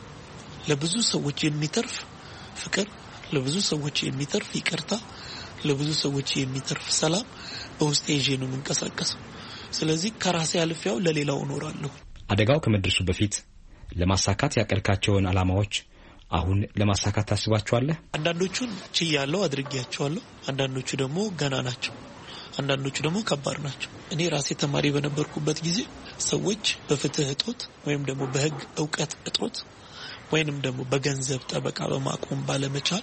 Speaker 11: ለብዙ ሰዎች የሚተርፍ ፍቅር፣ ለብዙ ሰዎች የሚተርፍ ይቅርታ፣ ለብዙ ሰዎች የሚተርፍ ሰላም በውስጤ ይዤ ነው የምንቀሳቀሰው። ስለዚህ ከራሴ አልፌው ለሌላው እኖራለሁ።
Speaker 10: አደጋው ከመድረሱ በፊት ለማሳካት ያቀድካቸውን አላማዎች አሁን ለማሳካት ታስባቸዋለህ?
Speaker 11: አንዳንዶቹን ችያለሁ፣ አድርጌያቸዋለሁ። አንዳንዶቹ ደግሞ ገና ናቸው። አንዳንዶቹ ደግሞ ከባድ ናቸው። እኔ ራሴ ተማሪ በነበርኩበት ጊዜ ሰዎች በፍትህ እጦት ወይም ደግሞ በህግ እውቀት እጦት ወይንም ደግሞ በገንዘብ ጠበቃ በማቆም ባለመቻል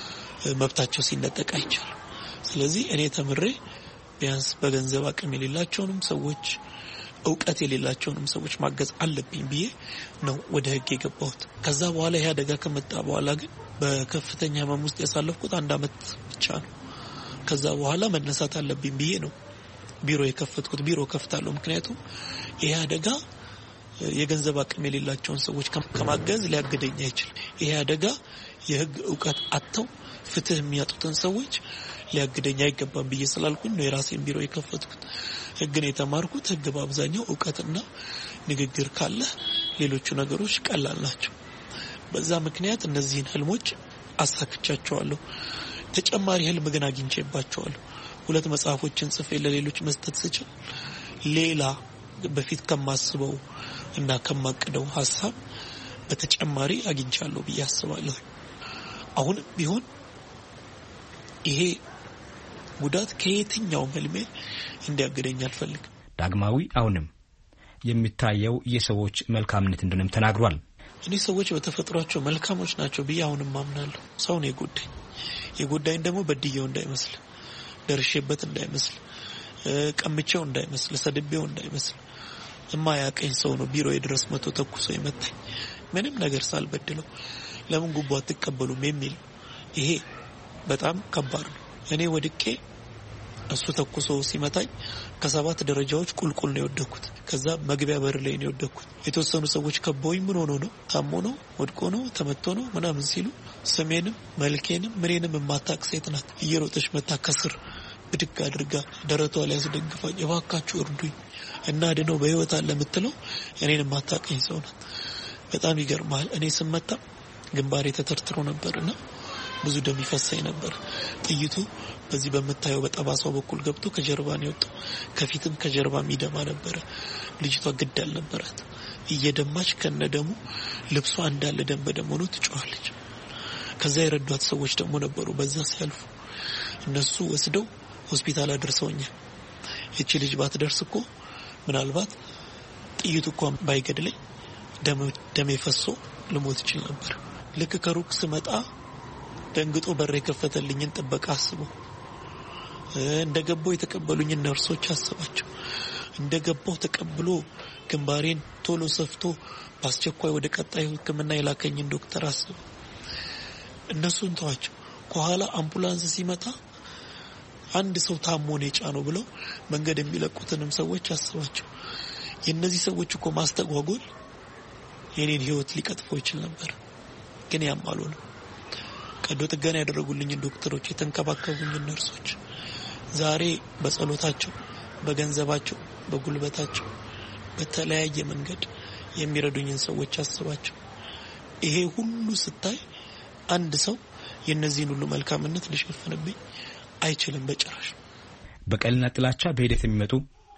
Speaker 11: መብታቸው ሲነጠቅ አይቻልም። ስለዚህ እኔ ተምሬ ቢያንስ በገንዘብ አቅም የሌላቸውንም ሰዎች እውቀት የሌላቸውንም ሰዎች ማገዝ አለብኝ ብዬ ነው ወደ ህግ የገባሁት። ከዛ በኋላ ይሄ አደጋ ከመጣ በኋላ ግን በከፍተኛ ህመም ውስጥ ያሳለፍኩት አንድ አመት ብቻ ነው። ከዛ በኋላ መነሳት አለብኝ ብዬ ነው ቢሮ የከፈትኩት። ቢሮ ከፍታለሁ ምክንያቱም ይሄ አደጋ የገንዘብ አቅም የሌላቸውን ሰዎች ከማገዝ ሊያገደኝ አይችልም። ይሄ አደጋ የህግ እውቀት አጥተው ፍትህ የሚያጡትን ሰዎች ሊያገደኝ አይገባም ብዬ ስላልኩኝ ነው የራሴን ቢሮ የከፈትኩት። ህግን የተማርኩት ህግ በአብዛኛው እውቀትና ንግግር ካለ ሌሎቹ ነገሮች ቀላል ናቸው። በዛ ምክንያት እነዚህን ህልሞች አሳክቻቸዋለሁ። ተጨማሪ ህልም ግን አግኝቼባቸዋለሁ። ሁለት መጽሐፎችን ጽፌ ለሌሎች መስጠት ስችል ሌላ በፊት ከማስበው እና ከማቅደው ሐሳብ በተጨማሪ አግኝቻለሁ ብዬ አስባለሁ። አሁንም ቢሆን ይሄ ጉዳት ከየትኛው ህልሜ እንዲያገደኝ አልፈልግም።
Speaker 10: ዳግማዊ አሁንም የሚታየው የሰዎች መልካምነት እንደሆነም ተናግሯል።
Speaker 11: እኔ ሰዎች በተፈጥሯቸው መልካሞች ናቸው ብዬ አሁንም አምናለሁ። ሰው ነው የጎዳኝ። የጎዳኝ ደግሞ በድየው እንዳይመስል፣ ደርሼበት እንዳይመስል፣ ቀምቼው እንዳይመስል፣ ሰድቤው እንዳይመስል የማያቀኝ ሰው ነው ቢሮዬ ድረስ መቶ ተኩሶ የመታኝ ምንም ነገር ሳልበድለው ለምን ጉቦ አትቀበሉም የሚል። ይሄ በጣም ከባድ ነው። እኔ ወድቄ እሱ ተኩሶ ሲመታኝ ከሰባት ደረጃዎች ቁልቁል ነው የወደኩት። ከዛ መግቢያ በር ላይ ነው የወደኩት። የተወሰኑ ሰዎች ከበውኝ ምን ሆኖ ነው ታሞ ነው ወድቆ ነው ተመቶ ነው ምናምን ሲሉ ስሜንም መልኬንም ምኔንም የማታቅ ሴት ናት እየሮጠች መታ ከስር ብድግ አድርጋ ደረቷ ላይ አስደግፋኝ እባካችሁ እርዱኝ እና ድነው በህይወት አለ የምትለው እኔን የማታቀኝ ሰው ናት። በጣም ይገርማል። እኔ ስመታ ግንባሬ ተተርትሮ ነበርና ብዙ ደም ይፈሰኝ ነበር። ጥይቱ በዚህ በመታየው በጠባሳው በኩል ገብቶ ከጀርባ ነው የወጣው። ከፊትም ከጀርባም ይደማ ነበር። ልጅቷ ግድ አልነበራት። እየደማች ከነደሙ ልብሷ እንዳለ ደም በደም ሆኖ ትጮኻለች። ከዛ የረዷት ሰዎች ደግሞ ነበሩ በዛ ሲያልፉ። እነሱ ወስደው ሆስፒታል አድርሰውኛል። እቺ ልጅ ባትደርስ እኮ ምናልባት ጥይቱ እንኳን ባይገድለኝ ደሜ ፈሶ ልሞት ይችል ነበር። ልክ ከሩቅ ስመጣ ደንግጦ በር የከፈተልኝን ጥበቃ አስበው፣ እንደገባው የተቀበሉኝ ነርሶች አስባቸው፣ እንደገባው ተቀብሎ ግንባሬን ቶሎ ሰፍቶ በአስቸኳይ ወደ ቀጣዩ ሕክምና የላከኝን ዶክተር አስበው። እነሱን ተዋቸው። ከኋላ አምቡላንስ ሲመጣ አንድ ሰው ታሞ ነው የጫነው ብለው መንገድ የሚለቁትንም ሰዎች አስባቸው። የነዚህ ሰዎች እኮ ማስተጓጎል የኔን ህይወት ሊቀጥፈው ይችል ነበር፣ ግን ያም አልሆነም። ቀዶ ጥገና ያደረጉልኝ ዶክተሮች፣ የተንከባከቡኝ ነርሶች ዛሬ በጸሎታቸው፣ በገንዘባቸው፣ በጉልበታቸው በተለያየ መንገድ የሚረዱኝን ሰዎች አስባቸው። ይሄ ሁሉ ስታይ አንድ ሰው የነዚህን ሁሉ መልካምነት ሊሸፍንብኝ አይችልም በጭራሽ።
Speaker 10: በቀልና ጥላቻ በሂደት የሚመጡ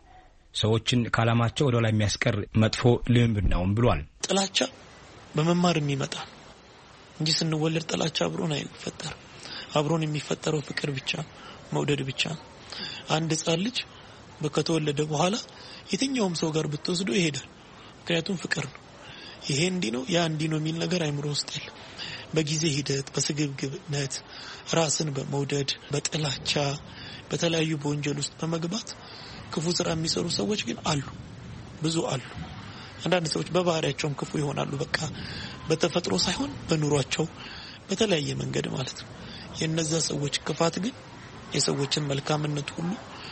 Speaker 10: ሰዎችን ካላማቸው ወደ ኋላ የሚያስቀር መጥፎ ልምምድ ነው ብሏል።
Speaker 11: ጥላቻ በመማር የሚመጣ እንጂ ስንወለድ ጥላቻ አብሮን አይፈጠርም። አብሮን የሚፈጠረው ፍቅር ብቻ፣ መውደድ ብቻ ነው። አንድ ሕፃን ልጅ በከተወለደ በኋላ የትኛውም ሰው ጋር ብትወስዶ ይሄዳል። ምክንያቱም ፍቅር ነው። ይሄ እንዲ ነው ያ እንዲ ነው የሚል ነገር አይምሮ ውስጥ የለም። በጊዜ ሂደት በስግብግብነት ራስን በመውደድ በጥላቻ በተለያዩ በወንጀል ውስጥ በመግባት ክፉ ስራ የሚሰሩ ሰዎች ግን አሉ፣ ብዙ አሉ። አንዳንድ ሰዎች በባህሪያቸውም ክፉ ይሆናሉ፣ በቃ በተፈጥሮ ሳይሆን በኑሯቸው በተለያየ መንገድ ማለት ነው። የነዛ ሰዎች ክፋት ግን የሰዎችን መልካምነት ሁሉ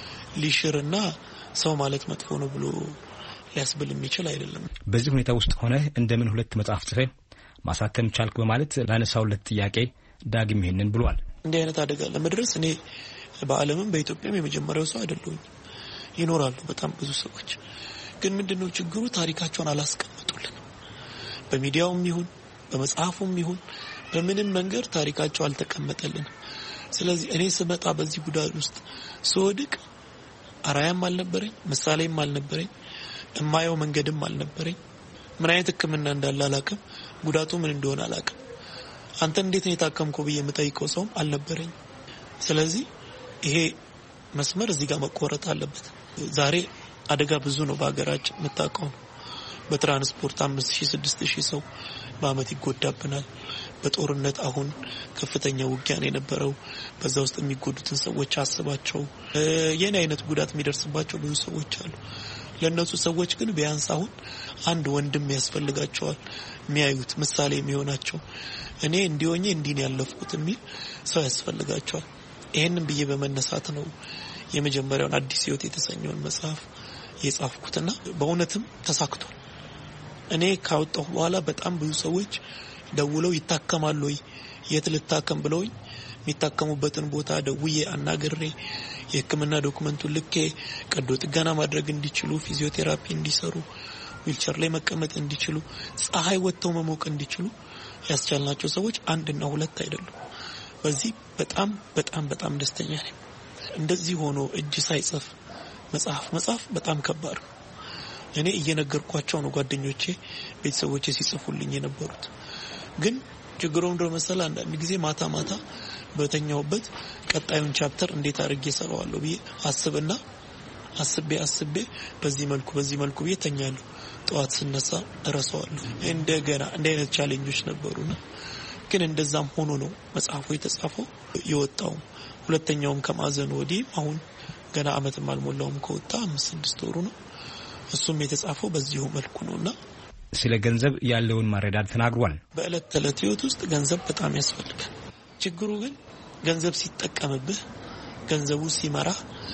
Speaker 11: ሊሽርና ሰው ማለት መጥፎ ነው ብሎ ሊያስብል የሚችል አይደለም።
Speaker 10: በዚህ ሁኔታ ውስጥ ሆነ እንደምን ሁለት መጽሐፍ ጽፈ ማሳተም ቻልክ በማለት ላነሳውለት ጥያቄ ዳግም ይሄንን ብሏል።
Speaker 11: እንዲህ አይነት አደጋ ለመድረስ እኔ በዓለምም በኢትዮጵያም የመጀመሪያው ሰው አይደለሁም። ይኖራሉ በጣም ብዙ ሰዎች፣ ግን ምንድነው ችግሩ? ታሪካቸውን አላስቀምጡልን። በሚዲያውም ይሁን በመጽሐፉም ይሁን በምንም መንገድ ታሪካቸው አልተቀመጠልን። ስለዚህ እኔ ስመጣ በዚህ ጉዳይ ውስጥ ስወድቅ አራያም አልነበረኝ፣ ምሳሌም አልነበረኝ፣ እማየው መንገድም አልነበረኝ። ምን አይነት ሕክምና እንዳለ አላውቅም፣ ጉዳቱ ምን እንደሆነ አላውቅም። አንተ እንዴት ነው የታከምከው ብዬ የምጠይቀው ሰውም አልነበረኝ። ስለዚህ ይሄ መስመር እዚህ ጋር መቆረጥ አለበት። ዛሬ አደጋ ብዙ ነው በአገራችን የምታውቀው ነው። በትራንስፖርት አምስት ሺህ ስድስት ሺህ ሰው በአመት ይጎዳብናል። በጦርነት አሁን ከፍተኛ ውጊያ ነው የነበረው። በዛ ውስጥ የሚጎዱትን ሰዎች አስባቸው። የኔ አይነት ጉዳት የሚደርስባቸው ብዙ ሰዎች አሉ። ለነሱ ሰዎች ግን ቢያንስ አሁን አንድ ወንድም ያስፈልጋቸዋል፣ የሚያዩት ምሳሌ የሚሆናቸው። እኔ እንዲሆኜ እንዲህ ነው ያለፍኩት የሚል ሰው ያስፈልጋቸዋል። ይሄንን ብዬ በመነሳት ነው የመጀመሪያውን አዲስ ህይወት የተሰኘውን መጽሐፍ የጻፍኩትና በእውነትም ተሳክቷል። እኔ ካወጣሁ በኋላ በጣም ብዙ ሰዎች ደውለው ይታከማሉ ወይ የት ልታከም ብለውኝ የሚታከሙበትን ቦታ ደውዬ አናግሬ የህክምና ዶክመንቱን ልኬ ቀዶ ጥገና ማድረግ እንዲችሉ፣ ፊዚዮቴራፒ እንዲሰሩ፣ ዊልቸር ላይ መቀመጥ እንዲችሉ፣ ፀሐይ ወጥተው መሞቅ እንዲችሉ ያስቻልናቸው ሰዎች አንድና ሁለት አይደሉም። በዚህ በጣም በጣም በጣም ደስተኛ ነኝ። እንደዚህ ሆኖ እጅ ሳይጽፍ መጽሐፍ መጽሐፍ በጣም ከባድ ነው። እኔ እየነገርኳቸው ነው ጓደኞቼ፣ ቤተሰቦቼ ሲጽፉልኝ የነበሩት። ግን ችግሩ እንደው መሰለ አንዳንድ ጊዜ ማታ ማታ በተኛውበት ቀጣዩን ቻፕተር እንዴት አድርጌ እሰራዋለሁ ብዬ አስብና አስቤ አስቤ በዚህ መልኩ በዚህ መልኩ ብዬ ተኛለሁ። ጠዋት ስነሳ እረሳዋለሁ። እንደገና እንደ አይነት ቻሌንጆች ነበሩና ግን እንደዛም ሆኖ ነው መጽሐፉ የተጻፈው የወጣው። ሁለተኛውም ከማዘኑ ወዲህ አሁን ገና አመትም አልሞላውም ከወጣ አምስት ስድስት ወሩ ነው። እሱም የተጻፈው በዚሁ መልኩ ነውና
Speaker 10: ስለ ገንዘብ ያለውን ማረዳት ተናግሯል።
Speaker 11: በእለት ተለት ህይወት ውስጥ ገንዘብ በጣም ያስፈልጋል። ችግሩ ግን ገንዘብ ሲጠቀምብህ፣ ገንዘቡ ሲመራ፣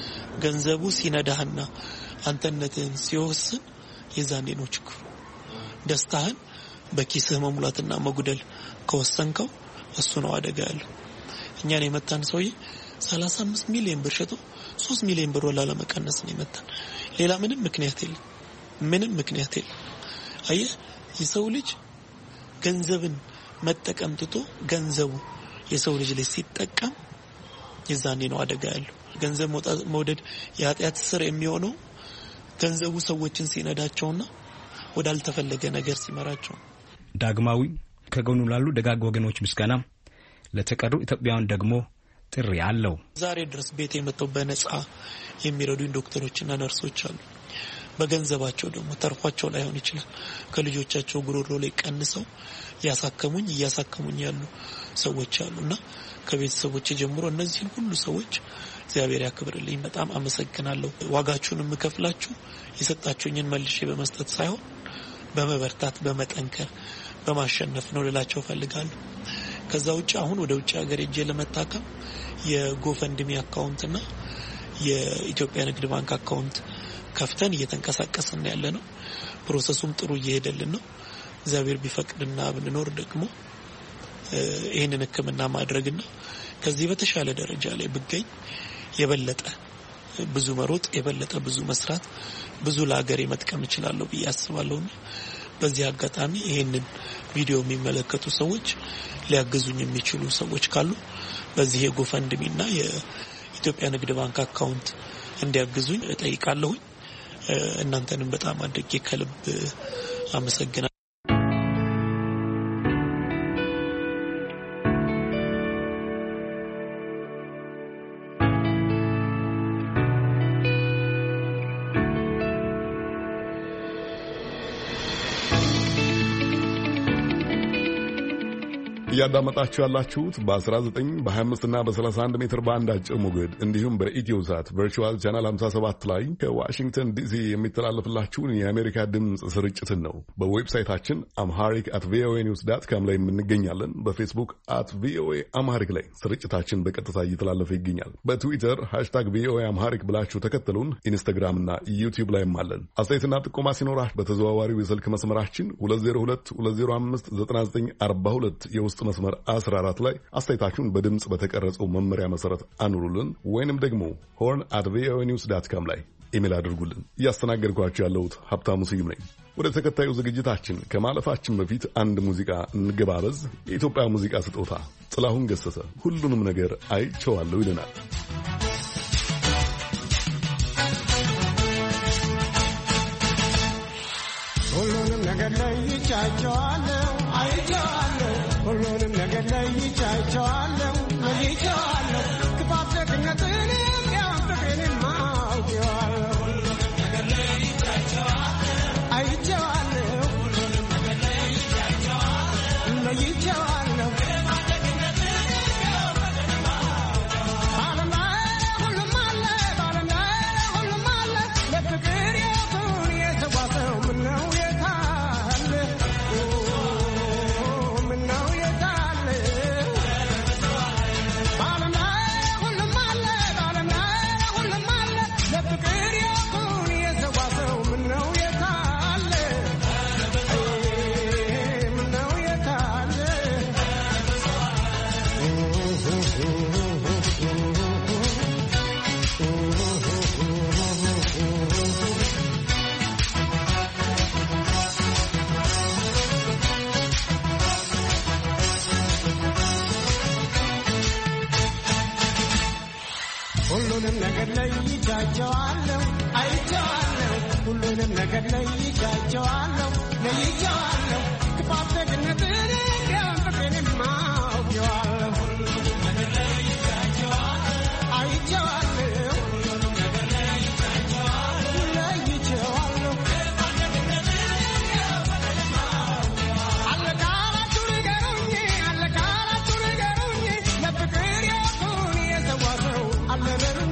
Speaker 11: ገንዘቡ ሲነዳህና አንተነትህን ሲወስን የዛኔ ነው ችግሩ። ደስታህን በኪስህ መሙላትና መጉደል ከወሰንከው እሱ ነው አደጋ ያለው። እኛን የመታን ሰውዬ ሰላሳ አምስት ሚሊዮን ብር ሸጦ ሶስት ሚሊዮን ብር ወላ ለመቀነስ ነው የመታን። ሌላ ምንም ምክንያት የለም። ምንም ምክንያት የለም። አየህ፣ የሰው ልጅ ገንዘብን መጠቀም ትቶ ገንዘቡ የሰው ልጅ ላይ ሲጠቀም የዛኔ ነው አደጋ ያለው። ገንዘብ መውደድ የኃጢአት ስር የሚሆነው ገንዘቡ ሰዎችን ሲነዳቸውና ወዳልተፈለገ ነገር ሲመራቸው።
Speaker 10: ዳግማዊ ከጎኑ ላሉ ደጋግ ወገኖች ምስጋና፣ ለተቀሩ ኢትዮጵያውያን ደግሞ ጥሪ አለው።
Speaker 11: ዛሬ ድረስ ቤት የመጣው በነጻ የሚረዱኝ ዶክተሮችና ነርሶች አሉ። በገንዘባቸው ደግሞ ተርፏቸው ላይሆን ይችላል ከልጆቻቸው ጉሮሮ ላይ ቀንሰው ያሳከሙኝ ያሳከሙኝ ያሉ ሰዎች አሉና ከቤተሰቦች ጀምሮ እነዚህን ሁሉ ሰዎች እግዚአብሔር ያክብርልኝ። በጣም አመሰግናለሁ። ዋጋችሁን የምከፍላችሁ የሰጣችሁኝን መልሼ በመስጠት ሳይሆን በመበርታት በመጠንከር በማሸነፍ ነው ልላቸው ፈልጋለሁ። ከዛ ውጪ አሁን ወደ ውጪ ሀገር ሄጄ ለመታከም የጎፈንድሚ አካውንትና የኢትዮጵያ ንግድ ባንክ አካውንት ከፍተን እየተንቀሳቀስን ያለ ነው። ፕሮሰሱም ጥሩ እየሄደልን ነው። እግዚአብሔር ቢፈቅድና ብንኖር ደግሞ ይሄንን ሕክምና ማድረግና ከዚህ በተሻለ ደረጃ ላይ ብገኝ የበለጠ ብዙ መሮጥ የበለጠ ብዙ መስራት ብዙ ለሀገር መጥቀም እችላለሁ ብዬ አስባለሁና በዚህ አጋጣሚ ይሄንን ቪዲዮ የሚመለከቱ ሰዎች ሊያግዙኝ የሚችሉ ሰዎች ካሉ በዚህ የጎፈንድሚና የኢትዮጵያ ንግድ ባንክ አካውንት እንዲያግዙኝ እጠይቃለሁ። እናንተንም በጣም አድርጌ ከልብ አመሰግናለሁ።
Speaker 1: እያዳመጣችሁ ያላችሁት በ19 በ25 እና በ31 ሜትር ባንድ አጭር ሞገድ እንዲሁም በኢትዮሳት ቨርቹዋል ቻናል ሃምሳ ሰባት ላይ ከዋሽንግተን ዲሲ የሚተላለፍላችሁን የአሜሪካ ድምፅ ስርጭትን ነው። በዌብሳይታችን አምሃሪክ አት ቪኦኤ ኒውስ ዳት ካም ላይ እንገኛለን። በፌስቡክ አት ቪኦኤ አምሃሪክ ላይ ስርጭታችን በቀጥታ እየተላለፈ ይገኛል። በትዊተር ሃሽታግ ቪኦኤ አምሃሪክ ብላችሁ ተከተሉን። ኢንስታግራም እና ዩቲዩብ ላይም አለን። አስተያየትና ጥቆማ ሲኖራችሁ በተዘዋዋሪው የስልክ መስመራችን ሁለት ዜሮ ሁለት ሁለት ዜሮ አምስት ዘጠና ዘጠኝ አርባ ሁለት የውስጥ መስመር አስራ አራት ላይ አስተያየታችሁን በድምጽ በተቀረጸው መመሪያ መሰረት አኑሩልን፣ ወይንም ደግሞ ሆርን አት ቪኦኤ ኒውስ ዳት ካም ላይ ኢሜል አድርጉልን። እያስተናገድኳችሁ ያለሁት ሀብታሙ ስዩም ነኝ። ወደ ተከታዩ ዝግጅታችን ከማለፋችን በፊት አንድ ሙዚቃ እንገባበዝ። የኢትዮጵያ ሙዚቃ ስጦታ ጥላሁን ገሰሰ ሁሉንም ነገር አይቼዋለሁ ይለናል።
Speaker 12: ሁሉንም ነገር ለይቻቸዋለሁ አይቼዋለሁ ሁሉንም ነገር ለይቻቸዋለሁ ለይቻለሁ ክፋት ደግነትን ያፍቅሬን ማውቄዋለሁ ሁሉንም ነገር ለይቻቸዋለሁ አይቼዋለሁ ሁሉንም ነገር ለይቻቸዋለሁ ለይቻለሁ ክፋት ደግነትን ያፍቅሬን ማውቄዋለሁ ዓለም ላይ ሁሉም አለ በዓለም ላይ ሁሉም አለ ለፍቅር ያቱን የተዋሰው ምነው ሁሉንም ነገር ለይቻቸዋለሁ አይቼዋለሁ ሁሉንም ነገር ለይቻቸዋለሁ ለይቻለሁ ክፋት ደግነትን ያፍቅሬን ማውቄዋለሁ ሁሉንም ነገር ለይቻቸዋለሁ አይቼዋለሁ ሁሉንም ነገር ለይቻቸዋለሁ ለይቻለሁ ክፋት ደግነትን ያፍቅሬን ማውቄዋለሁ አለቃላችሁ ንገሩኝ አለቃላችሁ ንገሩኝ ለፍቅር ያቱን የተዋሰው አለበሩኝ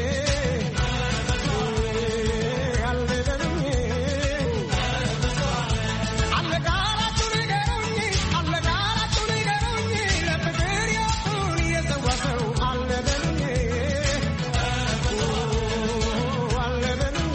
Speaker 12: አለበሩኝ አለቃላችሁ ንገሩኝ አለቃላችሁ ንገሩኝ ለፍቅር ያቱን የተዋሰው አለበሩኝ አለበሩኝ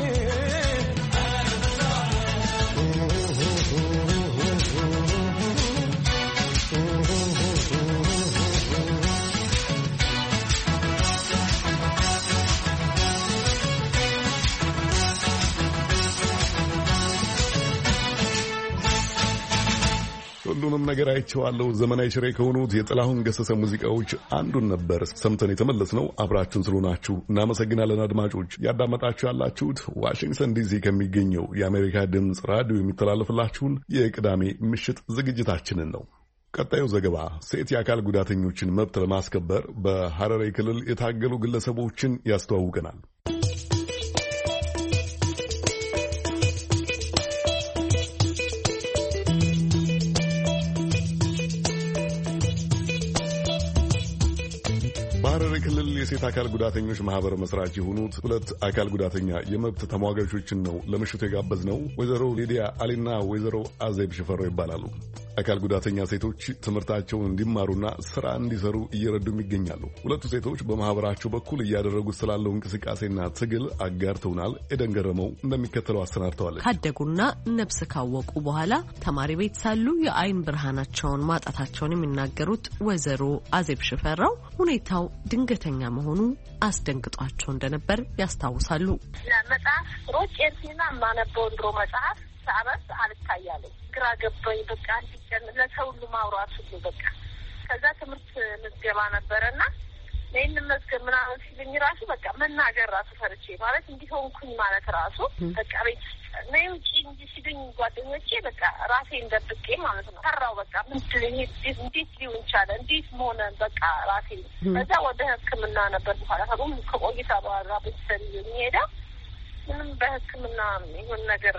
Speaker 1: ሁሉንም ነገር አይቼዋለሁ ዘመናዊ ሽሬ ከሆኑት የጥላሁን ገሰሰ ሙዚቃዎች አንዱን ነበር ሰምተን የተመለስነው። አብራችሁን ስለሆናችሁ እናመሰግናለን። አድማጮች ያዳመጣችሁ ያላችሁት ዋሽንግተን ዲሲ ከሚገኘው የአሜሪካ ድምፅ ራዲዮ የሚተላለፍላችሁን የቅዳሜ ምሽት ዝግጅታችንን ነው። ቀጣዩ ዘገባ ሴት የአካል ጉዳተኞችን መብት ለማስከበር በሐረሪ ክልል የታገሉ ግለሰቦችን ያስተዋውቀናል። በሐረሪ ክልል የሴት አካል ጉዳተኞች ማህበር መስራች የሆኑት ሁለት አካል ጉዳተኛ የመብት ተሟጋቾችን ነው ለምሽቱ የጋበዝነው። ወይዘሮ ሊዲያ አሊና ወይዘሮ አዜብ ሽፈራው ይባላሉ። አካል ጉዳተኛ ሴቶች ትምህርታቸውን እንዲማሩና ስራ እንዲሰሩ እየረዱም ይገኛሉ። ሁለቱ ሴቶች በማህበራቸው በኩል እያደረጉት ስላለው እንቅስቃሴና ትግል አጋርተውናል። ኤደን ገረመው እንደሚከተለው አሰናድተዋለች።
Speaker 13: ካደጉና ነፍስ ካወቁ በኋላ ተማሪ ቤት ሳሉ የአይን ብርሃናቸውን ማጣታቸውን የሚናገሩት ወይዘሮ አዜብ ሽፈራው ሁኔታው ድንገተኛ መሆኑ አስደንግጧቸው እንደነበር ያስታውሳሉ።
Speaker 14: ለመጽሐፍ ሮጭ ኤርሲና ማነበው ድሮ መጽሐፍ ሳበስ አልታያለኝ ግራ ገባኝ። በቃ አንዲቀን ለሰው ሁሉ ማውራት ሁሉ በቃ ከዛ ትምህርት ምዝገባ ነበረና ለይን መዝገብ ምናምን ሲልኝ ራሱ በቃ መናገር ራሱ ፈርቼ ማለት እንዲሆንኩኝ ማለት ራሱ በቃ ቤት ነይ ውጪ እንጂ ሲሉኝ ጓደኞቼ በቃ ራሴን ደብቄ ማለት ነው ፈራው። በቃ ምንድን ይሄ እንዴት ሊሆን ቻለ እንዴት መሆነ በቃ ራሴ ከዛ ወደ ሕክምና ነበር በኋላ ሁሉ ከቆይታ በኋላ ቤተሰብ የሚሄዳ ምንም በሕክምና ይሁን ነገር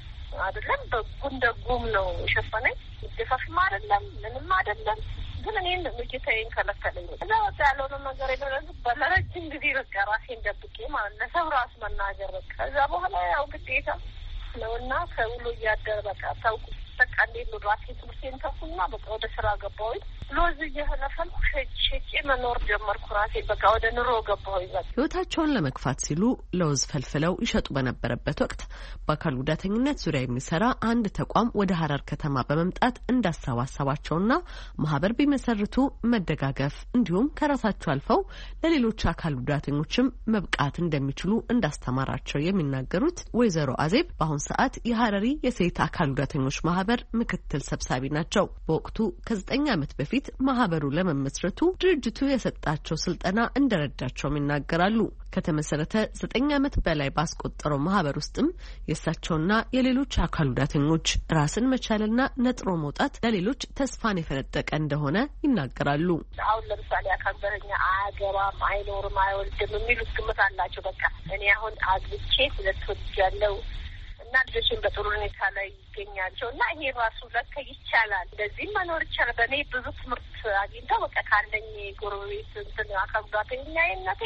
Speaker 14: አይደለም በጉንደጉም ነው የሸፈነኝ። ደፋፍም አይደለም ምንም አይደለም ግን እኔን ልጅታዬን ከለከለኝ። እዛ ወጣ ያለው ነገር የለም በለረጅም ጊዜ በቃ ራሴን ደብቄ ማለት ለሰው ራስ መናገር በቃ ከዛ በኋላ ያው ግዴታ ነውና ከውሎ እያደረ በቃ ታውቁ በቃ እንዴት ነው ራሴ ትምህርቴን ተኩና በቃ ወደ ስራ ገባሁኝ። ሎዝ እየህለፈልኩ ሸጬ መኖር ጀመርኩ። ራሴ በቃ ወደ ኑሮ ገባሁኝ።
Speaker 13: ህይወታቸውን ለመግፋት ሲሉ ለውዝ ፈልፍለው ይሸጡ በነበረበት ወቅት በአካል ጉዳተኝነት ዙሪያ የሚሰራ አንድ ተቋም ወደ ሐረር ከተማ በመምጣት እንዳሰባሰባቸውና ማህበር ቢመሰርቱ መደጋገፍ እንዲሁም ከራሳቸው አልፈው ለሌሎች አካል ጉዳተኞችም መብቃት እንደሚችሉ እንዳስተማራቸው የሚናገሩት ወይዘሮ አዜብ በአሁን ሰዓት የሐረሪ የሴት አካል ጉዳተኞች ማህበር ምክትል ሰብሳቢ ናቸው። በወቅቱ ከዘጠኝ ዓመት በፊት ማህበሩ ለመመስረቱ ድርጅቱ የሰጣቸው ስልጠና እንደረዳቸውም ይናገራሉ። ከተመሰረተ ዘጠኝ ዓመት በላይ ባስቆጠረው ማህበር ውስጥም የእሳቸውና የሌሎች አካል ጉዳተኞች ራስን መቻልና ነጥሮ መውጣት ለሌሎች ተስፋን የፈነጠቀ እንደሆነ ይናገራሉ።
Speaker 14: አሁን ለምሳሌ አካል ጉዳተኛ አያገባም፣ አይኖርም፣ አይወልድም የሚሉት ግምት አላቸው። በቃ እኔ አሁን አግብቼ ሁለት ወልጅ ያለው እና ልጆችን በጥሩ ሁኔታ ላይ ይገኛቸው እና ይሄ ራሱ ለካ ይቻላል፣ እንደዚህም መኖር ይቻላል። በእኔ ብዙ ትምህርት አግኝተው በቃ ካለኝ ጎረቤት እንትን አካል ጉዳተኛነቴ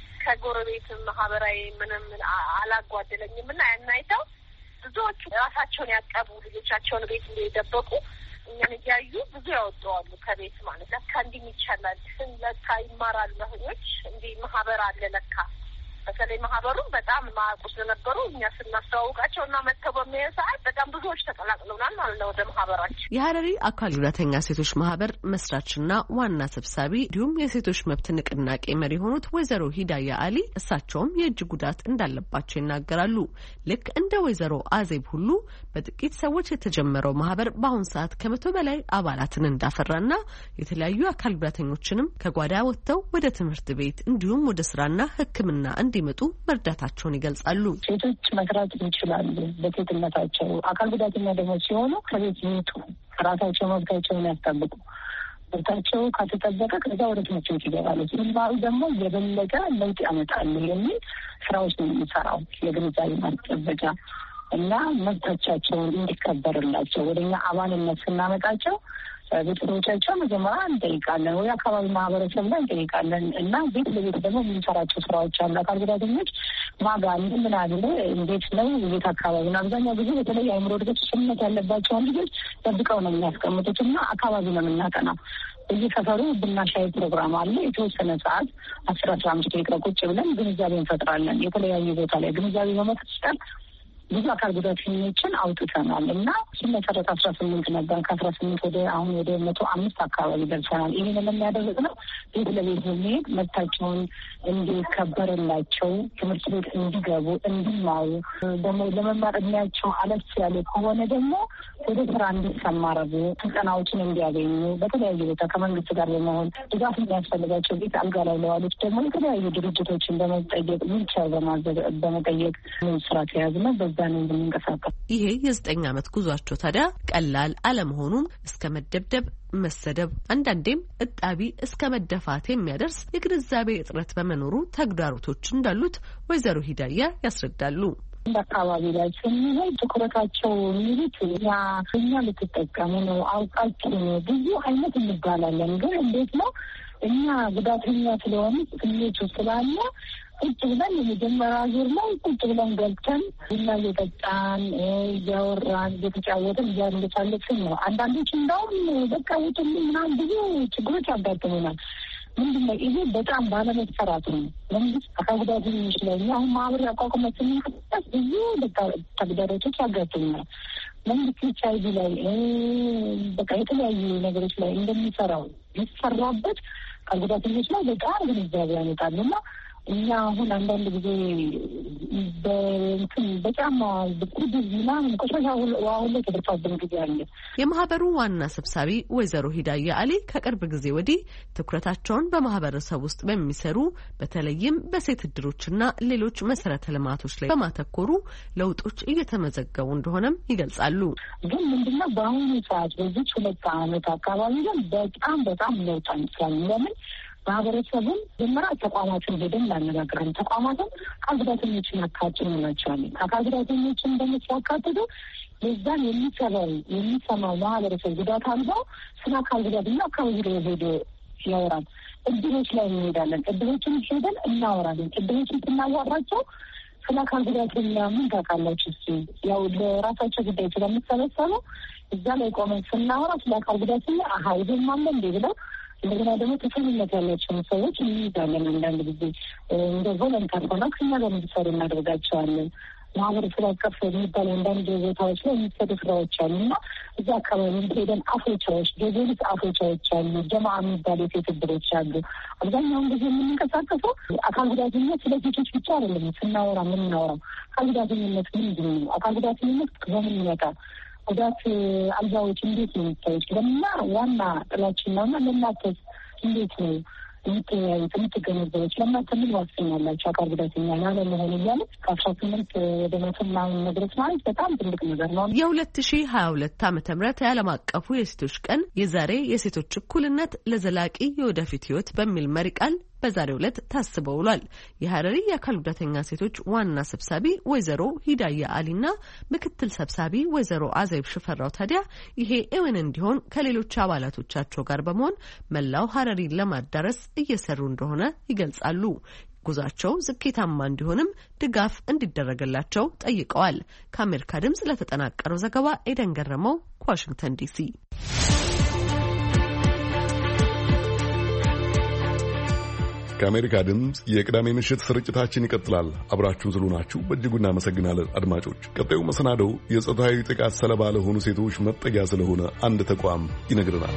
Speaker 14: ከጎረቤት ማህበራዊ ምንም አላጓደለኝም እና ያናይተው ብዙዎቹ ራሳቸውን ያቀቡ ልጆቻቸውን ቤት እንደደበቁ እኛን እያዩ ብዙ ያወጣዋሉ ከቤት ማለት ለካ እንዲህ ይቻላል፣ ለካ ይማራሉ ለህኞች እንዲህ ማህበር አለ ለካ። በተለይ ማህበሩን በጣም ማቁ ስለነበሩ እኛ ስናስተዋውቃቸው እና መተው በሚያዩ ሰዓት በጣም ብዙዎች ተቀላቅለውናል ማለት ነው ወደ ማህበራችን።
Speaker 13: የሐረሪ አካል ጉዳተኛ ሴቶች ማህበር መስራችና ዋና ሰብሳቢ እንዲሁም የሴቶች መብት ንቅናቄ መሪ የሆኑት ወይዘሮ ሂዳያ አሊ እሳቸውም የእጅ ጉዳት እንዳለባቸው ይናገራሉ። ልክ እንደ ወይዘሮ አዜብ ሁሉ በጥቂት ሰዎች የተጀመረው ማህበር በአሁን ሰዓት ከመቶ በላይ አባላትን እንዳፈራና የተለያዩ አካል ጉዳተኞችንም ከጓዳ ወጥተው ወደ ትምህርት ቤት እንዲሁም ወደ ስራና ሕክምና እንዲመጡ መርዳታቸውን ይገልጻሉ።
Speaker 15: ሴቶች መስራት ይችላሉ በሴትነታቸው። አካል ጉዳተኛ ደግሞ ሲሆኑ ከቤት ይውጡ፣ ራሳቸው መብታቸውን ያስጠብቁ። መብታቸው ከተጠበቀ ከዛ ወደ ትምህርት ቤት ይገባሉ። ሲማሩ ደግሞ የበለጠ ለውጥ ያመጣሉ የሚል ስራዎች ነው የሚሰራው። የግንዛቤ ማስጨበጫ እና መብቶቻቸውን እንዲከበርላቸው ወደኛ አባልነት ስናመጣቸው ቤተሰቦቻቸው መጀመሪያ እንጠይቃለን፣ ወይ አካባቢ ማህበረሰብ ላይ እንጠይቃለን እና ቤት ለቤት ደግሞ የምንሰራቸው ስራዎች አሉ። አካል ጉዳተኞች ማጋ ምን አለ እንዴት ነው ቤት አካባቢ ነው። አብዛኛው ጊዜ በተለይ አእምሮ እድገት ስምነት ያለባቸውን ልጆች ጠብቀው ነው የሚያስቀምጡት እና አካባቢ ነው የምናጠናው። በየሰፈሩ ቡና ሻይ ፕሮግራም አለ። የተወሰነ ሰዓት አስር አስራ አምስት ደቂቃ ቁጭ ብለን ግንዛቤ እንፈጥራለን። የተለያዩ ቦታ ላይ ግንዛቤ በመፍጠር ብዙ አካል ጉዳተኞችን አውጥተናል እና ሲመሰረት አስራ ስምንት ነበር። ከአስራ ስምንት ወደ አሁን ወደ መቶ አምስት አካባቢ ደርሰናል። ይህንን የሚያደርግ ነው ቤት ለቤት በሚሄድ መብታቸውን እንዲከበርላቸው ትምህርት ቤት እንዲገቡ እንዲማሩ፣ ደግሞ ለመማር እድሜያቸው አለፍ ያለ ከሆነ ደግሞ ወደ ስራ እንዲሰማረቡ ስልጠናዎችን እንዲያገኙ በተለያዩ ቦታ ከመንግስት ጋር በመሆን ድጋፍ የሚያስፈልጋቸው ቤት አልጋ ላይ ለዋሉት ደግሞ የተለያዩ ድርጅቶችን በመጠየቅ ዊልቸር በመጠየቅ ስራ ተያዝ ነው። በዛ ነው የምንንቀሳቀስ።
Speaker 13: ይሄ የዘጠኝ ዓመት ጉዟቸው ታዲያ ቀላል አለመሆኑን እስከ መደብደብ፣ መሰደብ፣ አንዳንዴም እጣቢ እስከ መደፋት የሚያደርስ የግንዛቤ እጥረት በመኖሩ ተግዳሮቶች እንዳሉት ወይዘሮ ሂዳያ ያስረዳሉ።
Speaker 15: እንደ አካባቢ ላይ ስንሄድ ትኩረታቸው የሚሉት እኛ እኛ ልትጠቀሙ ነው አውቃችሁ ብዙ አይነት እንባላለን። ግን እንዴት ነው እኛ ጉዳተኛ ስለሆነ ስሜቱ ስላለ ቁጭ ብለን የመጀመሪያ ዙር ላይ ቁጭ ብለን ገብተን ቡና እየጠጣን እያወራን እየተጫወትን እያንደሳለችን ነው። አንዳንዶች እንደውም በቃ ውጡልኝ ምናምን ብዙ ችግሮች ያጋጥሙናል። ምንድነው ይሄ በጣም ባለመሰራት ነው። መንግስት አካል ጉዳተኞች ላይ አሁን ማህበር ያቋቁመት ስንቀሳቀስ ብዙ ተግዳሮቶች ያጋጥሙናል። መንግስት ኤች አይ ቪ ላይ በቃ የተለያዩ ነገሮች ላይ እንደሚሰራው ሊሰራበት አካል ጉዳተኞች ላይ በጣም ግንዛቤ ያመጣልና እኛ አሁን አንዳንድ ጊዜ በእንትን በጫማ ብቁድ ምናምን ቆሻሻ ዋሁን ላይ ተደርፋብን ጊዜ አለ።
Speaker 13: የማህበሩ ዋና ሰብሳቢ ወይዘሮ ሂዳያ አሊ ከቅርብ ጊዜ ወዲህ ትኩረታቸውን በማህበረሰብ ውስጥ በሚሰሩ በተለይም በሴት እድሮችና ሌሎች መሰረተ ልማቶች ላይ በማተኮሩ ለውጦች እየተመዘገቡ እንደሆነም ይገልጻሉ።
Speaker 15: ግን ምንድነው በአሁኑ ሰዓት በዚህ ሁለት ዓመት አካባቢ ግን በጣም በጣም ለውጥ አንቻል። ለምን ማህበረሰቡን ጀመራ ተቋማትን ሄደን ላነጋግረን ተቋማትን አካል ጉዳተኞችን አካጭን ናቸዋል። አካል ጉዳተኞችን እንደምትያካትቱ የዛን የሚሰራው የሚሰማው ማህበረሰብ ጉዳት አልባው ስለ አካል ጉዳትና አካባቢ ላይ ሄዶ ያወራል። እድሮች ላይ እንሄዳለን። እድሮችን ሄደን እናወራለን። እድሮችን ስናዋራቸው ስለ አካል ጉዳተኛ ምን ታውቃላችሁ? እሱ ያው ለራሳቸው ጉዳይ ስለምትሰበሰቡ እዛ ላይ ቆመን ስናወራ ስለ አካል ጉዳተኛ አሀ ይሄም አለ እንዴ ብለው እንደገና ደግሞ ተሰሚነት ያላቸውን ሰዎች እንይዛለን። አንዳንድ ጊዜ እንደ ቮለንታር ሆና ከኛ ጋር እንዲሰሩ እናደርጋቸዋለን። ማህበረሰብ አቀፍ የሚባሉ አንዳንድ ቦታዎች ላይ የሚሰሩ ስራዎች አሉ እና እዛ አካባቢ ሄደን አፍሮቻዎች የሌሊት አፍሮቻዎች አሉ። ጀማ የሚባሉ የሴት እድሮች አሉ። አብዛኛውን ጊዜ የምንንቀሳቀሰው አካል ጉዳተኝነት ስለ ሴቶች ብቻ አይደለም ስናወራ የምናወራው። አካል ጉዳተኝነት ምንድን ነው? አካል ጉዳተኝነት በምን ይመጣል? ጉዳት አልባዎች እንዴት ነው የሚታዩት? ለምና ዋና ጥላችን ነውና ለእናንተስ እንዴት ነው የምትያዩት የምትገነዘቡት? ለእናንተ ምን ዋስትና ያላቸው አካል ጉዳተኛ ላለመሆን እያለ ከአስራ ስምንት ወደ መቶ ምናምን መድረስ ማለት በጣም ትልቅ ነገር ነው።
Speaker 13: የሁለት ሺ ሀያ ሁለት ዓመተ ምህረት የዓለም አቀፉ የሴቶች ቀን የዛሬ የሴቶች እኩልነት ለዘላቂ የወደፊት ህይወት በሚል መሪ ቃል በዛሬው ዕለት ታስበው ውሏል። የሀረሪ የአካል ጉዳተኛ ሴቶች ዋና ሰብሳቢ ወይዘሮ ሂዳያ አሊና ምክትል ሰብሳቢ ወይዘሮ አዘይብ ሽፈራው ታዲያ ይሄ እውን እንዲሆን ከሌሎች አባላቶቻቸው ጋር በመሆን መላው ሀረሪን ለማዳረስ እየሰሩ እንደሆነ ይገልጻሉ። ጉዟቸው ስኬታማ እንዲሆንም ድጋፍ እንዲደረግላቸው ጠይቀዋል። ከአሜሪካ ድምጽ ለተጠናቀረው ዘገባ ኤደን ገረመው ከዋሽንግተን ዲሲ።
Speaker 1: ከአሜሪካ ድምጽ የቅዳሜ ምሽት ስርጭታችን ይቀጥላል። አብራችሁን ስለሆናችሁ በእጅጉ እናመሰግናለን አድማጮች። ቀጣዩ መሰናዶው የጾታዊ ጥቃት ሰለባ ለሆኑ ሴቶች መጠጊያ ስለሆነ አንድ ተቋም ይነግረናል።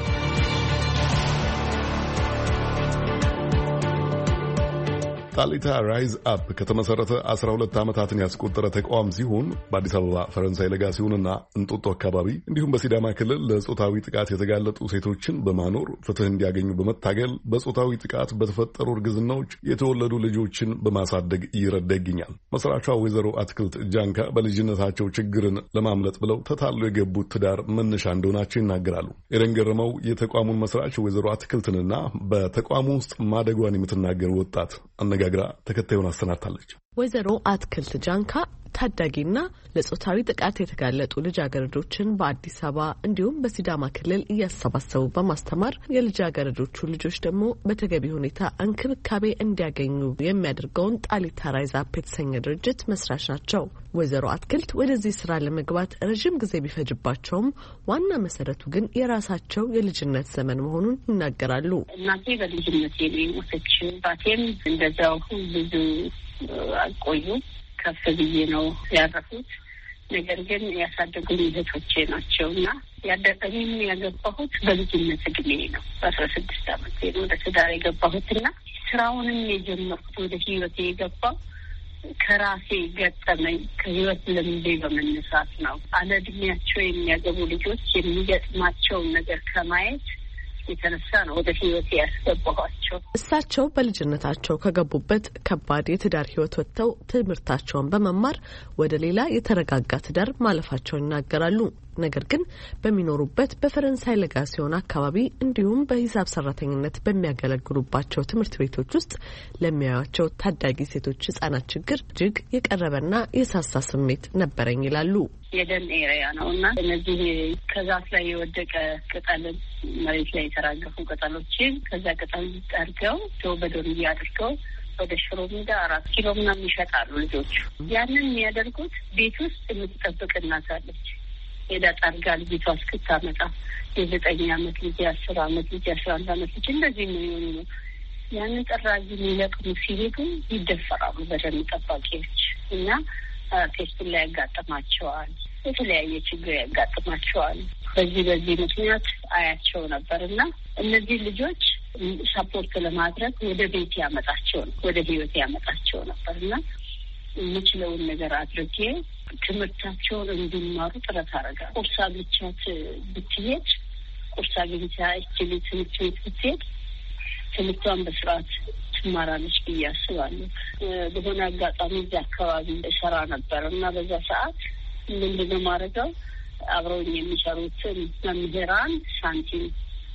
Speaker 1: ጣሊታ ራይዝ አፕ ከተመሰረተ አስራ ሁለት ዓመታትን ያስቆጠረ ተቋም ሲሆን በአዲስ አበባ ፈረንሳይ ለጋሲዮንና እንጦጦ አካባቢ እንዲሁም በሲዳማ ክልል ለጾታዊ ጥቃት የተጋለጡ ሴቶችን በማኖር ፍትህ እንዲያገኙ በመታገል በጾታዊ ጥቃት በተፈጠሩ እርግዝናዎች የተወለዱ ልጆችን በማሳደግ እየረዳ ይገኛል። መስራቿ ወይዘሮ አትክልት ጃንካ በልጅነታቸው ችግርን ለማምለጥ ብለው ተታሎ የገቡት ትዳር መነሻ እንደሆናቸው ይናገራሉ። ኤደን ገረመው የተቋሙን መስራች ወይዘሮ አትክልትንና በተቋሙ ውስጥ ማደጓን የምትናገር ወጣት አነጋግራ ተከታዩን አሰናድታለች።
Speaker 13: ወይዘሮ አትክልት ጃንካ ታዳጊና ለጾታዊ ጥቃት የተጋለጡ ልጃገረዶችን በአዲስ አበባ እንዲሁም በሲዳማ ክልል እያሰባሰቡ በማስተማር የልጃገረዶቹ ልጆች ደግሞ በተገቢ ሁኔታ እንክብካቤ እንዲያገኙ የሚያደርገውን ጣሊታ ራይዝ አፕ የተሰኘ ድርጅት መስራች ናቸው። ወይዘሮ አትክልት ወደዚህ ስራ ለመግባት ረዥም ጊዜ ቢፈጅባቸውም ዋና መሰረቱ ግን የራሳቸው የልጅነት ዘመን መሆኑን ይናገራሉ።
Speaker 4: እናቴ በልጅነቴ ነው የሞተችው። ባቴም እንደዛው ብዙ አልቆዩም። ከፍ ብዬ ነው ያረፉት። ነገር ግን ያሳደጉኝ እህቶቼ ናቸው እና ያደረገኝ ያገባሁት በልጅነት እድሜ ነው። በአስራ ስድስት አመት ነው ወደ ትዳር የገባሁትና ስራውንም የጀመርኩት ወደ ህይወቴ የገባው ከራሴ ገጠመኝ ከህይወት ልምዴ በመነሳት ነው። አለ እድሜያቸው የሚያገቡ ልጆች የሚገጥማቸውን ነገር ከማየት የተነሳ ነው ወደ ህይወት ያስገባኋቸው።
Speaker 13: እሳቸው በልጅነታቸው ከገቡበት ከባድ የትዳር ህይወት ወጥተው ትምህርታቸውን በመማር ወደ ሌላ የተረጋጋ ትዳር ማለፋቸውን ይናገራሉ። ነገር ግን በሚኖሩበት በፈረንሳይ ለጋሲዮን አካባቢ እንዲሁም በሂሳብ ሰራተኝነት በሚያገለግሉባቸው ትምህርት ቤቶች ውስጥ ለሚያዩቸው ታዳጊ ሴቶች ህጻናት ችግር እጅግ የቀረበና የሳሳ ስሜት ነበረኝ ይላሉ።
Speaker 4: የደን ኤሪያ ነው እና እነዚህ ከዛፍ ላይ የወደቀ ቅጠልን መሬት ላይ የተራገፉ ቅጠሎችን ከዛ ቅጠል ጠርገው በዶርያ አድርገው ወደ ሽሮ ሜዳ አራት ኪሎ ምናምን ይሸጣሉ ልጆቹ። ያንን የሚያደርጉት ቤት ውስጥ የምትጠብቅ እናት አለች። ሄዳ ጠርጋ ልጅቷ እስክታመጣ የዘጠኝ አመት ልጅ፣ የአስር አመት ልጅ፣ የአስራ አንድ አመት ልጅ እንደዚህ ነው የሆኑ ነው። ያንን ጠራጊ የሚለቅሙ ሲሄዱ ይደፈራሉ በደንብ ጠባቂዎች እና ቴስቱን ላይ ያጋጥማቸዋል። የተለያየ ችግር ያጋጥማቸዋል። በዚህ በዚህ ምክንያት አያቸው ነበር እና እነዚህ ልጆች ሰፖርት ለማድረግ ወደ ቤት ያመጣቸው ነው ወደ ህይወት ያመጣቸው ነበር እና የምችለውን ነገር አድርጌ ትምህርታቸውን እንዲማሩ ጥረት አደረጋለሁ። ቁርስ አግኝቻት ብትሄድ ቁርስ አግኝቻ እችል ትምህርት ቤት ብትሄድ ትምህርቷን በስርዓት ትማራለች ብዬ አስባለሁ። በሆነ አጋጣሚ እዚህ አካባቢ እሰራ ነበር እና በዛ ሰዓት ምንድነው ማድረገው አብረውኝ የሚሰሩትን መምህራን ሳንቲም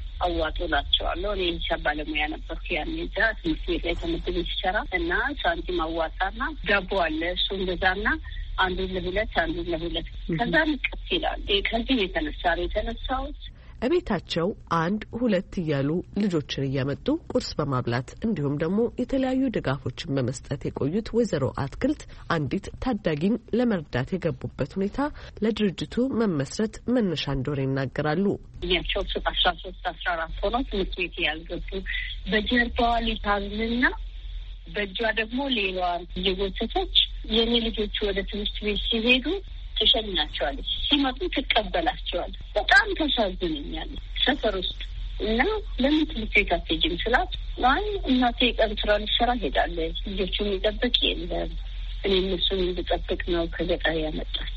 Speaker 4: አዋጡላቸዋለሁ። እኔ ሂሳብ ባለሙያ ነበርኩ ያኔ እዛ ትምህርት ቤት ላይ ትምህርት ቤት ሲሰራ እና ሳንቲም አዋጣና ዳቦ አለ እሱን ገዛና አንዱን ለሁለት አንዱን ለሁለት ከዛ ንቅት ይላል። ከዚህ የተነሳ ነው የተነሳሁት።
Speaker 13: እቤታቸው አንድ ሁለት እያሉ ልጆችን እያመጡ ቁርስ በማብላት እንዲሁም ደግሞ የተለያዩ ድጋፎችን በመስጠት የቆዩት ወይዘሮ አትክልት አንዲት ታዳጊን ለመርዳት የገቡበት ሁኔታ ለድርጅቱ መመስረት መነሻ እንደሆነ ይናገራሉ።
Speaker 4: እኛቸው አስራ ሶስት አስራ አራት ሆነው ትምህርት ቤት ያልገቡ በጀርባዋ ሊታዝንና በእጇ ደግሞ ሌላዋን እየጎተተች የኔ ልጆቹ ወደ ትምህርት ቤት ሲሄዱ ትሸኛቸዋለች፣ ሲመጡ ትቀበላቸዋለች። በጣም ተሳዝነኛለች ሰፈር ውስጥ እና ለምን ትምህርት ቤት አትሄጂም ስላት አይ እናቴ ቀን ስራ ልትሰራ ሄዳለች፣ ልጆቹ የሚጠብቅ የለም፣ እኔ እነሱን እንድጠብቅ ነው ከገጠር ያመጣች።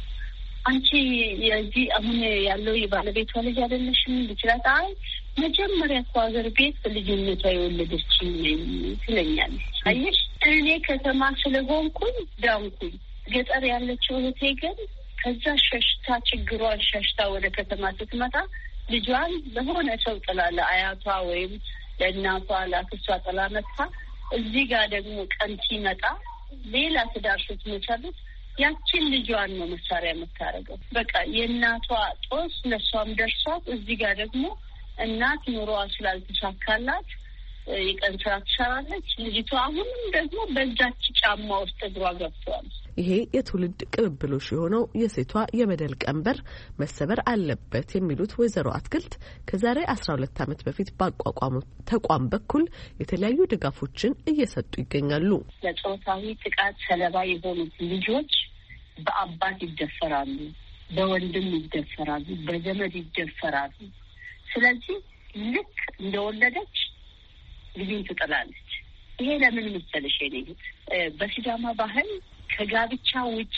Speaker 4: አንቺ የዚህ አሁን ያለው የባለቤቷ ልጅ አይደለሽም ልትላት አይ መጀመሪያ እኮ ሀገር ቤት በልጅነቷ የወለደች ነኝ ትለኛለች። አየሽ እኔ ከተማ ስለሆንኩኝ ዳንኩኝ። ገጠር ያለችው እህቴ ግን ከዛ ሸሽታ ችግሯን ሸሽታ ወደ ከተማ ስትመጣ ልጇን ለሆነ ሰው ጥላ ለአያቷ ወይም ለእናቷ ለአክስቷ ጥላ መጥታ እዚህ ጋር ደግሞ ቀን ሲመጣ ሌላ ትዳር ስትመሰርት ያችን ልጇን ነው መሳሪያ የምታደርገው። በቃ የእናቷ ጦስ ለሷም ደርሷት እዚህ ጋር ደግሞ እናት ኑሮዋ ስላልተሳካላት የቀን ስራ ትሰራለች። ልጅቷ አሁንም ደግሞ በዛች ጫማ ውስጥ እግሯ ገብቷል።
Speaker 13: ይሄ የትውልድ ቅብብሎሽ የሆነው የሴቷ የበደል ቀንበር መሰበር አለበት የሚሉት ወይዘሮ አትክልት ከዛሬ አስራ ሁለት ዓመት በፊት ባቋቋሙት ተቋም በኩል የተለያዩ ድጋፎችን እየሰጡ ይገኛሉ።
Speaker 4: ለጾታዊ ጥቃት ሰለባ የሆኑት ልጆች በአባት ይደፈራሉ፣ በወንድም ይደፈራሉ፣ በዘመድ ይደፈራሉ። ስለዚህ ልክ እንደወለደች ልጅን ትጥላለች። ይሄ ለምን መሰለሽ የኔ በሲዳማ ባህል ከጋብቻ ውጪ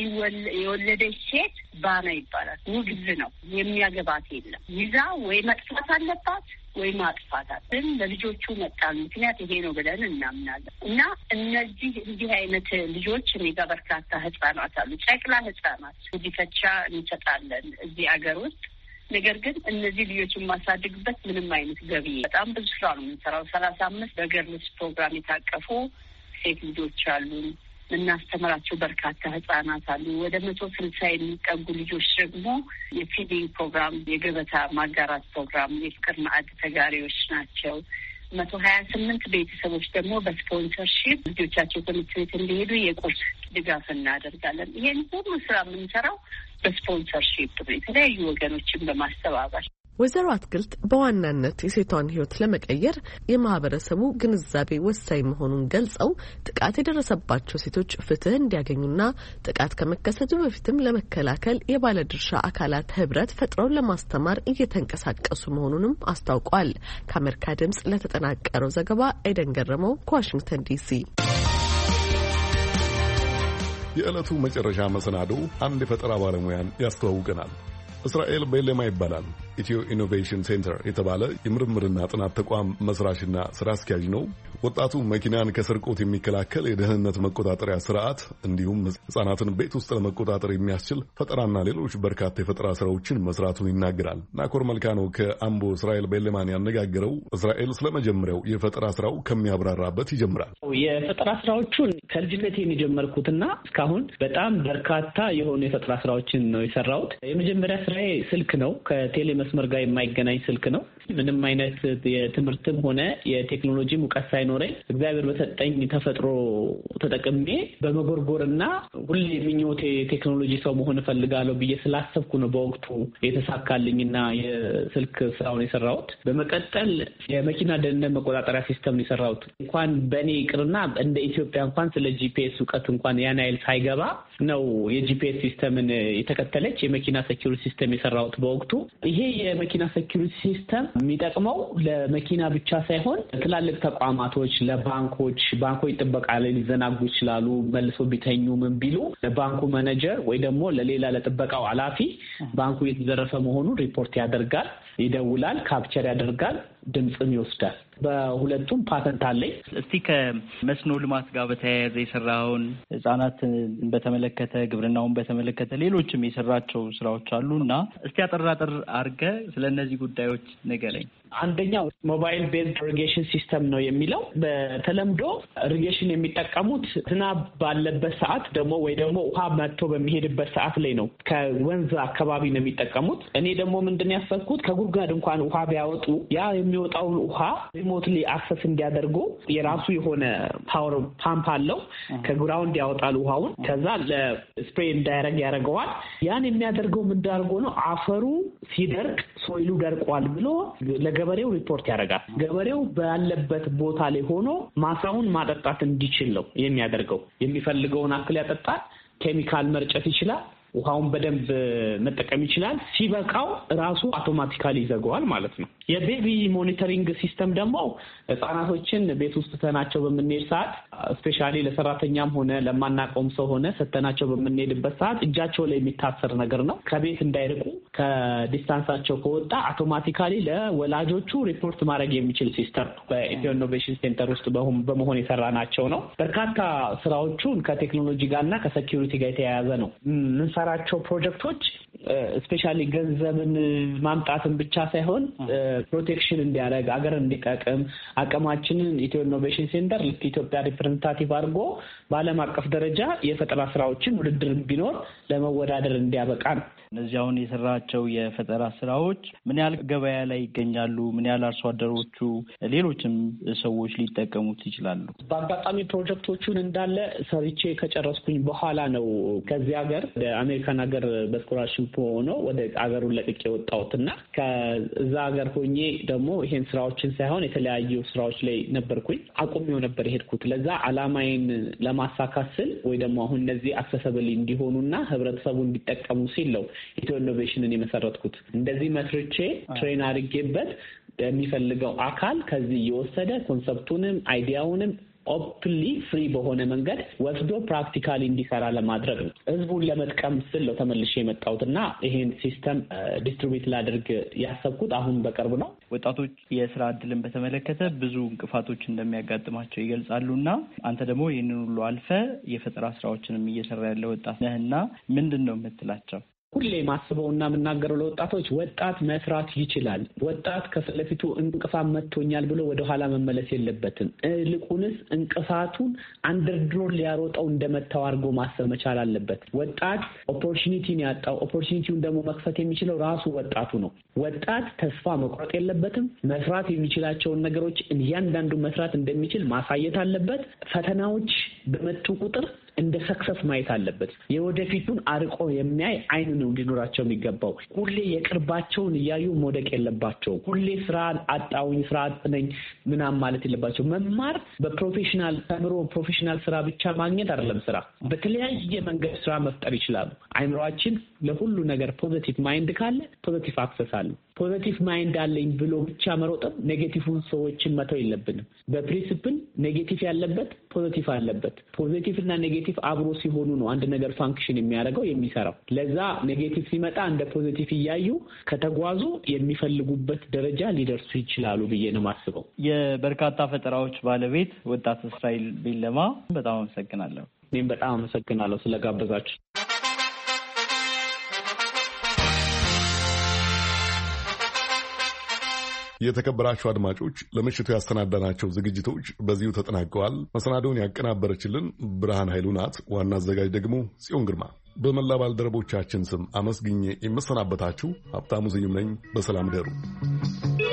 Speaker 4: የወለደች ሴት ባና ይባላል። ውግዝ ነው፣ የሚያገባት የለም። ይዛ ወይ መጥፋት አለባት ወይ ማጥፋት አለ። ግን ለልጆቹ መጣል ምክንያት ይሄ ነው ብለን እናምናለን። እና እነዚህ እንዲህ አይነት ልጆች እኔ ጋር በርካታ ህጻናት አሉ፣ ጨቅላ ህጻናት ጉዲፈቻ እንሰጣለን እዚህ አገር ውስጥ። ነገር ግን እነዚህ ልጆች የማሳድግበት ምንም አይነት ገቢ በጣም ብዙ ስራ ነው የምንሰራው። ሰላሳ አምስት በገርልስ ፕሮግራም የታቀፉ ሴት ልጆች አሉን። እናስተምራቸው በርካታ ህጻናት አሉ። ወደ መቶ ስልሳ የሚጠጉ ልጆች ደግሞ የፊዲንግ ፕሮግራም የገበታ ማጋራት ፕሮግራም የፍቅር ማዕድ ተጋሪዎች ናቸው። መቶ ሀያ ስምንት ቤተሰቦች ደግሞ በስፖንሰርሺፕ ልጆቻቸው ትምህርት ቤት እንዲሄዱ የቁርስ ድጋፍ እናደርጋለን። ይሄን ሁሉ ስራ የምንሰራው በስፖንሰርሺፕ ነው፣ የተለያዩ ወገኖችን በማስተባበር።
Speaker 13: ወይዘሮ አትክልት በዋናነት የሴቷን ህይወት ለመቀየር የማህበረሰቡ ግንዛቤ ወሳኝ መሆኑን ገልጸው ጥቃት የደረሰባቸው ሴቶች ፍትህ እንዲያገኙና ጥቃት ከመከሰቱ በፊትም ለመከላከል የባለድርሻ አካላት ህብረት ፈጥረው ለማስተማር እየተንቀሳቀሱ መሆኑንም አስታውቋል። ከአሜሪካ ድምጽ ለተጠናቀረው ዘገባ ኤደን ገረመው ከዋሽንግተን ዲሲ።
Speaker 1: የዕለቱ መጨረሻ መሰናዶ አንድ የፈጠራ ባለሙያን ያስተዋውቀናል። እስራኤል ቤሌማ ይባላል። ኢትዮ ኢኖቬሽን ሴንተር የተባለ የምርምርና ጥናት ተቋም መስራችና ስራ አስኪያጅ ነው። ወጣቱ መኪናን ከስርቆት የሚከላከል የደህንነት መቆጣጠሪያ ስርዓት እንዲሁም ህጻናትን ቤት ውስጥ ለመቆጣጠር የሚያስችል ፈጠራና ሌሎች በርካታ የፈጠራ ስራዎችን መስራቱን ይናገራል። ናኮር መልካ ነው ከአምቦ እስራኤል ቤሌማን ያነጋገረው። እስራኤል ስለመጀመሪያው የፈጠራ ስራው ከሚያብራራበት ይጀምራል።
Speaker 16: የፈጠራ ስራዎቹን ከልጅነት የሚጀመርኩትና እስካሁን በጣም በርካታ የሆኑ የፈጠራ ስራዎችን ነው የሰራሁት። የመጀመሪያ ስራዬ ስልክ ነው። ከቴሌ መስመር ጋር የማይገናኝ ስልክ ነው። ምንም አይነት የትምህርትም ሆነ የቴክኖሎጂ ሙቀት ሳይኖረኝ እግዚአብሔር በሰጠኝ ተፈጥሮ ተጠቅሜ በመጎርጎርና ሁሌ ምኞቴ ቴክኖሎጂ ሰው መሆን እፈልጋለሁ ብዬ ስላሰብኩ ነው በወቅቱ የተሳካልኝና የስልክ ስራውን የሰራሁት። በመቀጠል የመኪና ደህንነት መቆጣጠሪያ ሲስተም የሰራሁት እንኳን በእኔ ይቅርና እንደ ኢትዮጵያ እንኳን ስለ ጂፒኤስ እውቀት እንኳን ያን ያህል ሳይገባ ነው የጂፒኤስ ሲስተምን የተከተለች የመኪና ሴኩሪቲ ሲስተም የሰራሁት በወቅቱ። ይሄ የመኪና ሴኩሪቲ ሲስተም የሚጠቅመው ለመኪና ብቻ ሳይሆን ትላልቅ ተቋማቶች፣ ለባንኮች ባንኮች ጥበቃ ላይ ሊዘናጉ ይችላሉ። መልሶ ቢተኙ ምን ቢሉ ለባንኩ ማኔጀር ወይ ደግሞ ለሌላ ለጥበቃው ኃላፊ ባንኩ የተዘረፈ መሆኑን ሪፖርት ያደርጋል፣ ይደውላል፣ ካፕቸር ያደርጋል፣ ድምጽም ይወስዳል። በሁለቱም ፓተንት አለኝ።
Speaker 17: እስቲ ከመስኖ ልማት ጋር በተያያዘ የሰራውን ህጻናትን በተመለከተ ግብርናውን በተመለከተ ሌሎችም የሰራቸው ስራዎች አሉና እስቲ አጠራጠር አድርገህ ስለነዚህ ጉዳዮች ንገረኝ።
Speaker 16: አንደኛው ሞባይል ቤዝድ ኢሪጌሽን ሲስተም ነው የሚለው። በተለምዶ ኢሪጌሽን የሚጠቀሙት ዝናብ ባለበት ሰዓት ደግሞ ወይ ደግሞ ውሃ መጥቶ በሚሄድበት ሰዓት ላይ ነው። ከወንዝ አካባቢ ነው የሚጠቀሙት። እኔ ደግሞ ምንድን ያሰብኩት ከጉድጓድ እንኳን ውሃ ቢያወጡ ያ የሚወጣውን ውሃ ሪሞትሊ አክሰስ እንዲያደርጉ የራሱ የሆነ ፓወር ፓምፕ አለው። ከግራውንድ ያወጣል ውሃውን፣ ከዛ ለስፕሬይ እንዳያረግ ያደርገዋል። ያን የሚያደርገው ምን አድርጎ ነው አፈሩ ሲደርቅ ሶይሉ ደርቋል ብሎ ገበሬው ሪፖርት ያደርጋል። ገበሬው ባለበት ቦታ ላይ ሆኖ ማሳውን ማጠጣት እንዲችል ነው የሚያደርገው። የሚፈልገውን አክል ያጠጣል። ኬሚካል መርጨት ይችላል። ውሃውን በደንብ መጠቀም ይችላል። ሲበቃው ራሱ አውቶማቲካሊ ይዘጋዋል ማለት ነው። የቤቢ ሞኒተሪንግ ሲስተም ደግሞ ህጻናቶችን ቤት ውስጥ ተናቸው በምንሄድ ሰዓት ስፔሻሊ ለሰራተኛም ሆነ ለማናቀውም ሰው ሆነ ሰተናቸው በምንሄድበት ሰዓት እጃቸው ላይ የሚታሰር ነገር ነው። ከቤት እንዳይርቁ ከዲስታንሳቸው ከወጣ አውቶማቲካሊ ለወላጆቹ ሪፖርት ማድረግ የሚችል ሲስተም ነው። በኢትዮ ኢኖቬሽን ሴንተር ውስጥ በመሆን የሰራናቸው ነው። በርካታ ስራዎቹን ከቴክኖሎጂ ጋርና ከሴኩሪቲ ጋር የተያያዘ ነው። የምንሰራቸው ፕሮጀክቶች ስፔሻሊ ገንዘብን ማምጣትን ብቻ ሳይሆን ፕሮቴክሽን እንዲያደርግ አገር እንዲጠቅም አቅማችንን ኢትዮ ኢኖቬሽን ሴንተር ኢትዮጵያ ሪፕሬዘንታቲቭ አድርጎ በዓለም አቀፍ ደረጃ የፈጠራ ስራዎችን ውድድር ቢኖር ለመወዳደር እንዲያበቃ ነው።
Speaker 17: እነዚህ አሁን የሰራቸው የፈጠራ ስራዎች ምን ያህል ገበያ ላይ ይገኛሉ? ምን ያህል አርሶ አደሮቹ ሌሎችም ሰዎች ሊጠቀሙት ይችላሉ?
Speaker 16: በአጋጣሚ ፕሮጀክቶቹን እንዳለ ሰርቼ ከጨረስኩኝ በኋላ ነው ከዚህ ሀገር ወደ አሜሪካን ሀገር በስኮላርሺፕ ሆኖ ወደ ሀገሩን ለቅቄ የወጣሁትና ከዛ ሀገር ሆኜ ደግሞ ይሄን ስራዎችን ሳይሆን የተለያዩ ስራዎች ላይ ነበርኩኝ። አቁሜው ነበር የሄድኩት። ለዛ አላማዬን ለማሳካት ስል ወይ ደግሞ አሁን እነዚህ አክሰሰብል እንዲሆኑና ህብረተሰቡ እንዲጠቀሙ ሲል ነው ኢትዮ ኢኖቬሽንን የመሰረትኩት። እንደዚህ መስርቼ ትሬን አድርጌበት የሚፈልገው አካል ከዚህ እየወሰደ ኮንሰፕቱንም አይዲያውንም ኦፕንሊ ፍሪ በሆነ መንገድ ወስዶ ፕራክቲካሊ እንዲሰራ ለማድረግ ነው። ህዝቡን ለመጥቀም ስል ነው ተመልሼ የመጣሁትና ይሄን ሲስተም ዲስትሪቢዩት ላድርግ ያሰብኩት አሁን በቅርብ ነው።
Speaker 17: ወጣቶች የስራ እድልን በተመለከተ ብዙ እንቅፋቶች እንደሚያጋጥማቸው ይገልጻሉና አንተ ደግሞ ይህንን ሁሉ አልፈ የፈጠራ ስራዎችንም እየሰራ ያለ ወጣት ነህና ምንድን ነው የምትላቸው?
Speaker 16: ሁሌ ማስበውና የምናገረው ለወጣቶች ወጣት መስራት ይችላል። ወጣት ከፊት ለፊቱ እንቅፋት መጥቶኛል ብሎ ወደ ኋላ መመለስ የለበትም። ይልቁንስ እንቅፋቱን አንደርድሮ ሊያሮጠው እንደመታው አድርጎ ማሰብ መቻል አለበት። ወጣት ኦፖርቹኒቲን ያጣው ኦፖርቹኒቲውን ደግሞ መክፈት የሚችለው ራሱ ወጣቱ ነው። ወጣት ተስፋ መቁረጥ የለበትም። መስራት የሚችላቸውን ነገሮች እያንዳንዱ መስራት እንደሚችል ማሳየት አለበት። ፈተናዎች በመጡ ቁጥር እንደ ሰክሰስ ማየት አለበት። የወደፊቱን አርቆ የሚያይ አይን ነው እንዲኖራቸው የሚገባው። ሁሌ የቅርባቸውን እያዩ መውደቅ የለባቸው። ሁሌ ስራ አጣውኝ ስራ አጥነኝ ምናምን ማለት የለባቸው። መማር በፕሮፌሽናል ተምሮ ፕሮፌሽናል ስራ ብቻ ማግኘት አይደለም። ስራ በተለያየ መንገድ ስራ መፍጠር ይችላሉ። አይምሮአችን ለሁሉ ነገር ፖዚቲቭ ማይንድ ካለ ፖዚቲቭ አክሰስ አለ። ፖዚቲቭ ማይንድ አለኝ ብሎ ብቻ መሮጥም ኔጌቲቭን ሰዎችን መተው የለብንም። በፕሪንሲፕል ኔጌቲቭ ያለበት ፖዚቲቭ አለበት። ፖዚቲቭ እና ኔጌቲቭ አብሮ ሲሆኑ ነው አንድ ነገር ፋንክሽን የሚያደርገው የሚሰራው። ለዛ ኔጌቲቭ ሲመጣ እንደ ፖዚቲቭ እያዩ ከተጓዙ የሚፈልጉበት ደረጃ ሊደርሱ ይችላሉ ብዬ ነው የማስበው።
Speaker 17: የበርካታ ፈጠራዎች ባለቤት ወጣት እስራኤል ቢለማ በጣም አመሰግናለሁ።
Speaker 16: እኔም በጣም አመሰግናለሁ ስለጋበዛችሁ።
Speaker 1: የተከበራችሁ አድማጮች ለምሽቱ ያሰናዳናቸው ዝግጅቶች በዚሁ ተጠናቀዋል። መሰናዶውን ያቀናበረችልን ብርሃን ኃይሉ ናት። ዋና አዘጋጅ ደግሞ ጽዮን ግርማ። በመላ ባልደረቦቻችን ስም አመስግኜ የምሰናበታችሁ ሀብታሙ ስዩም ነኝ። በሰላም ደሩ።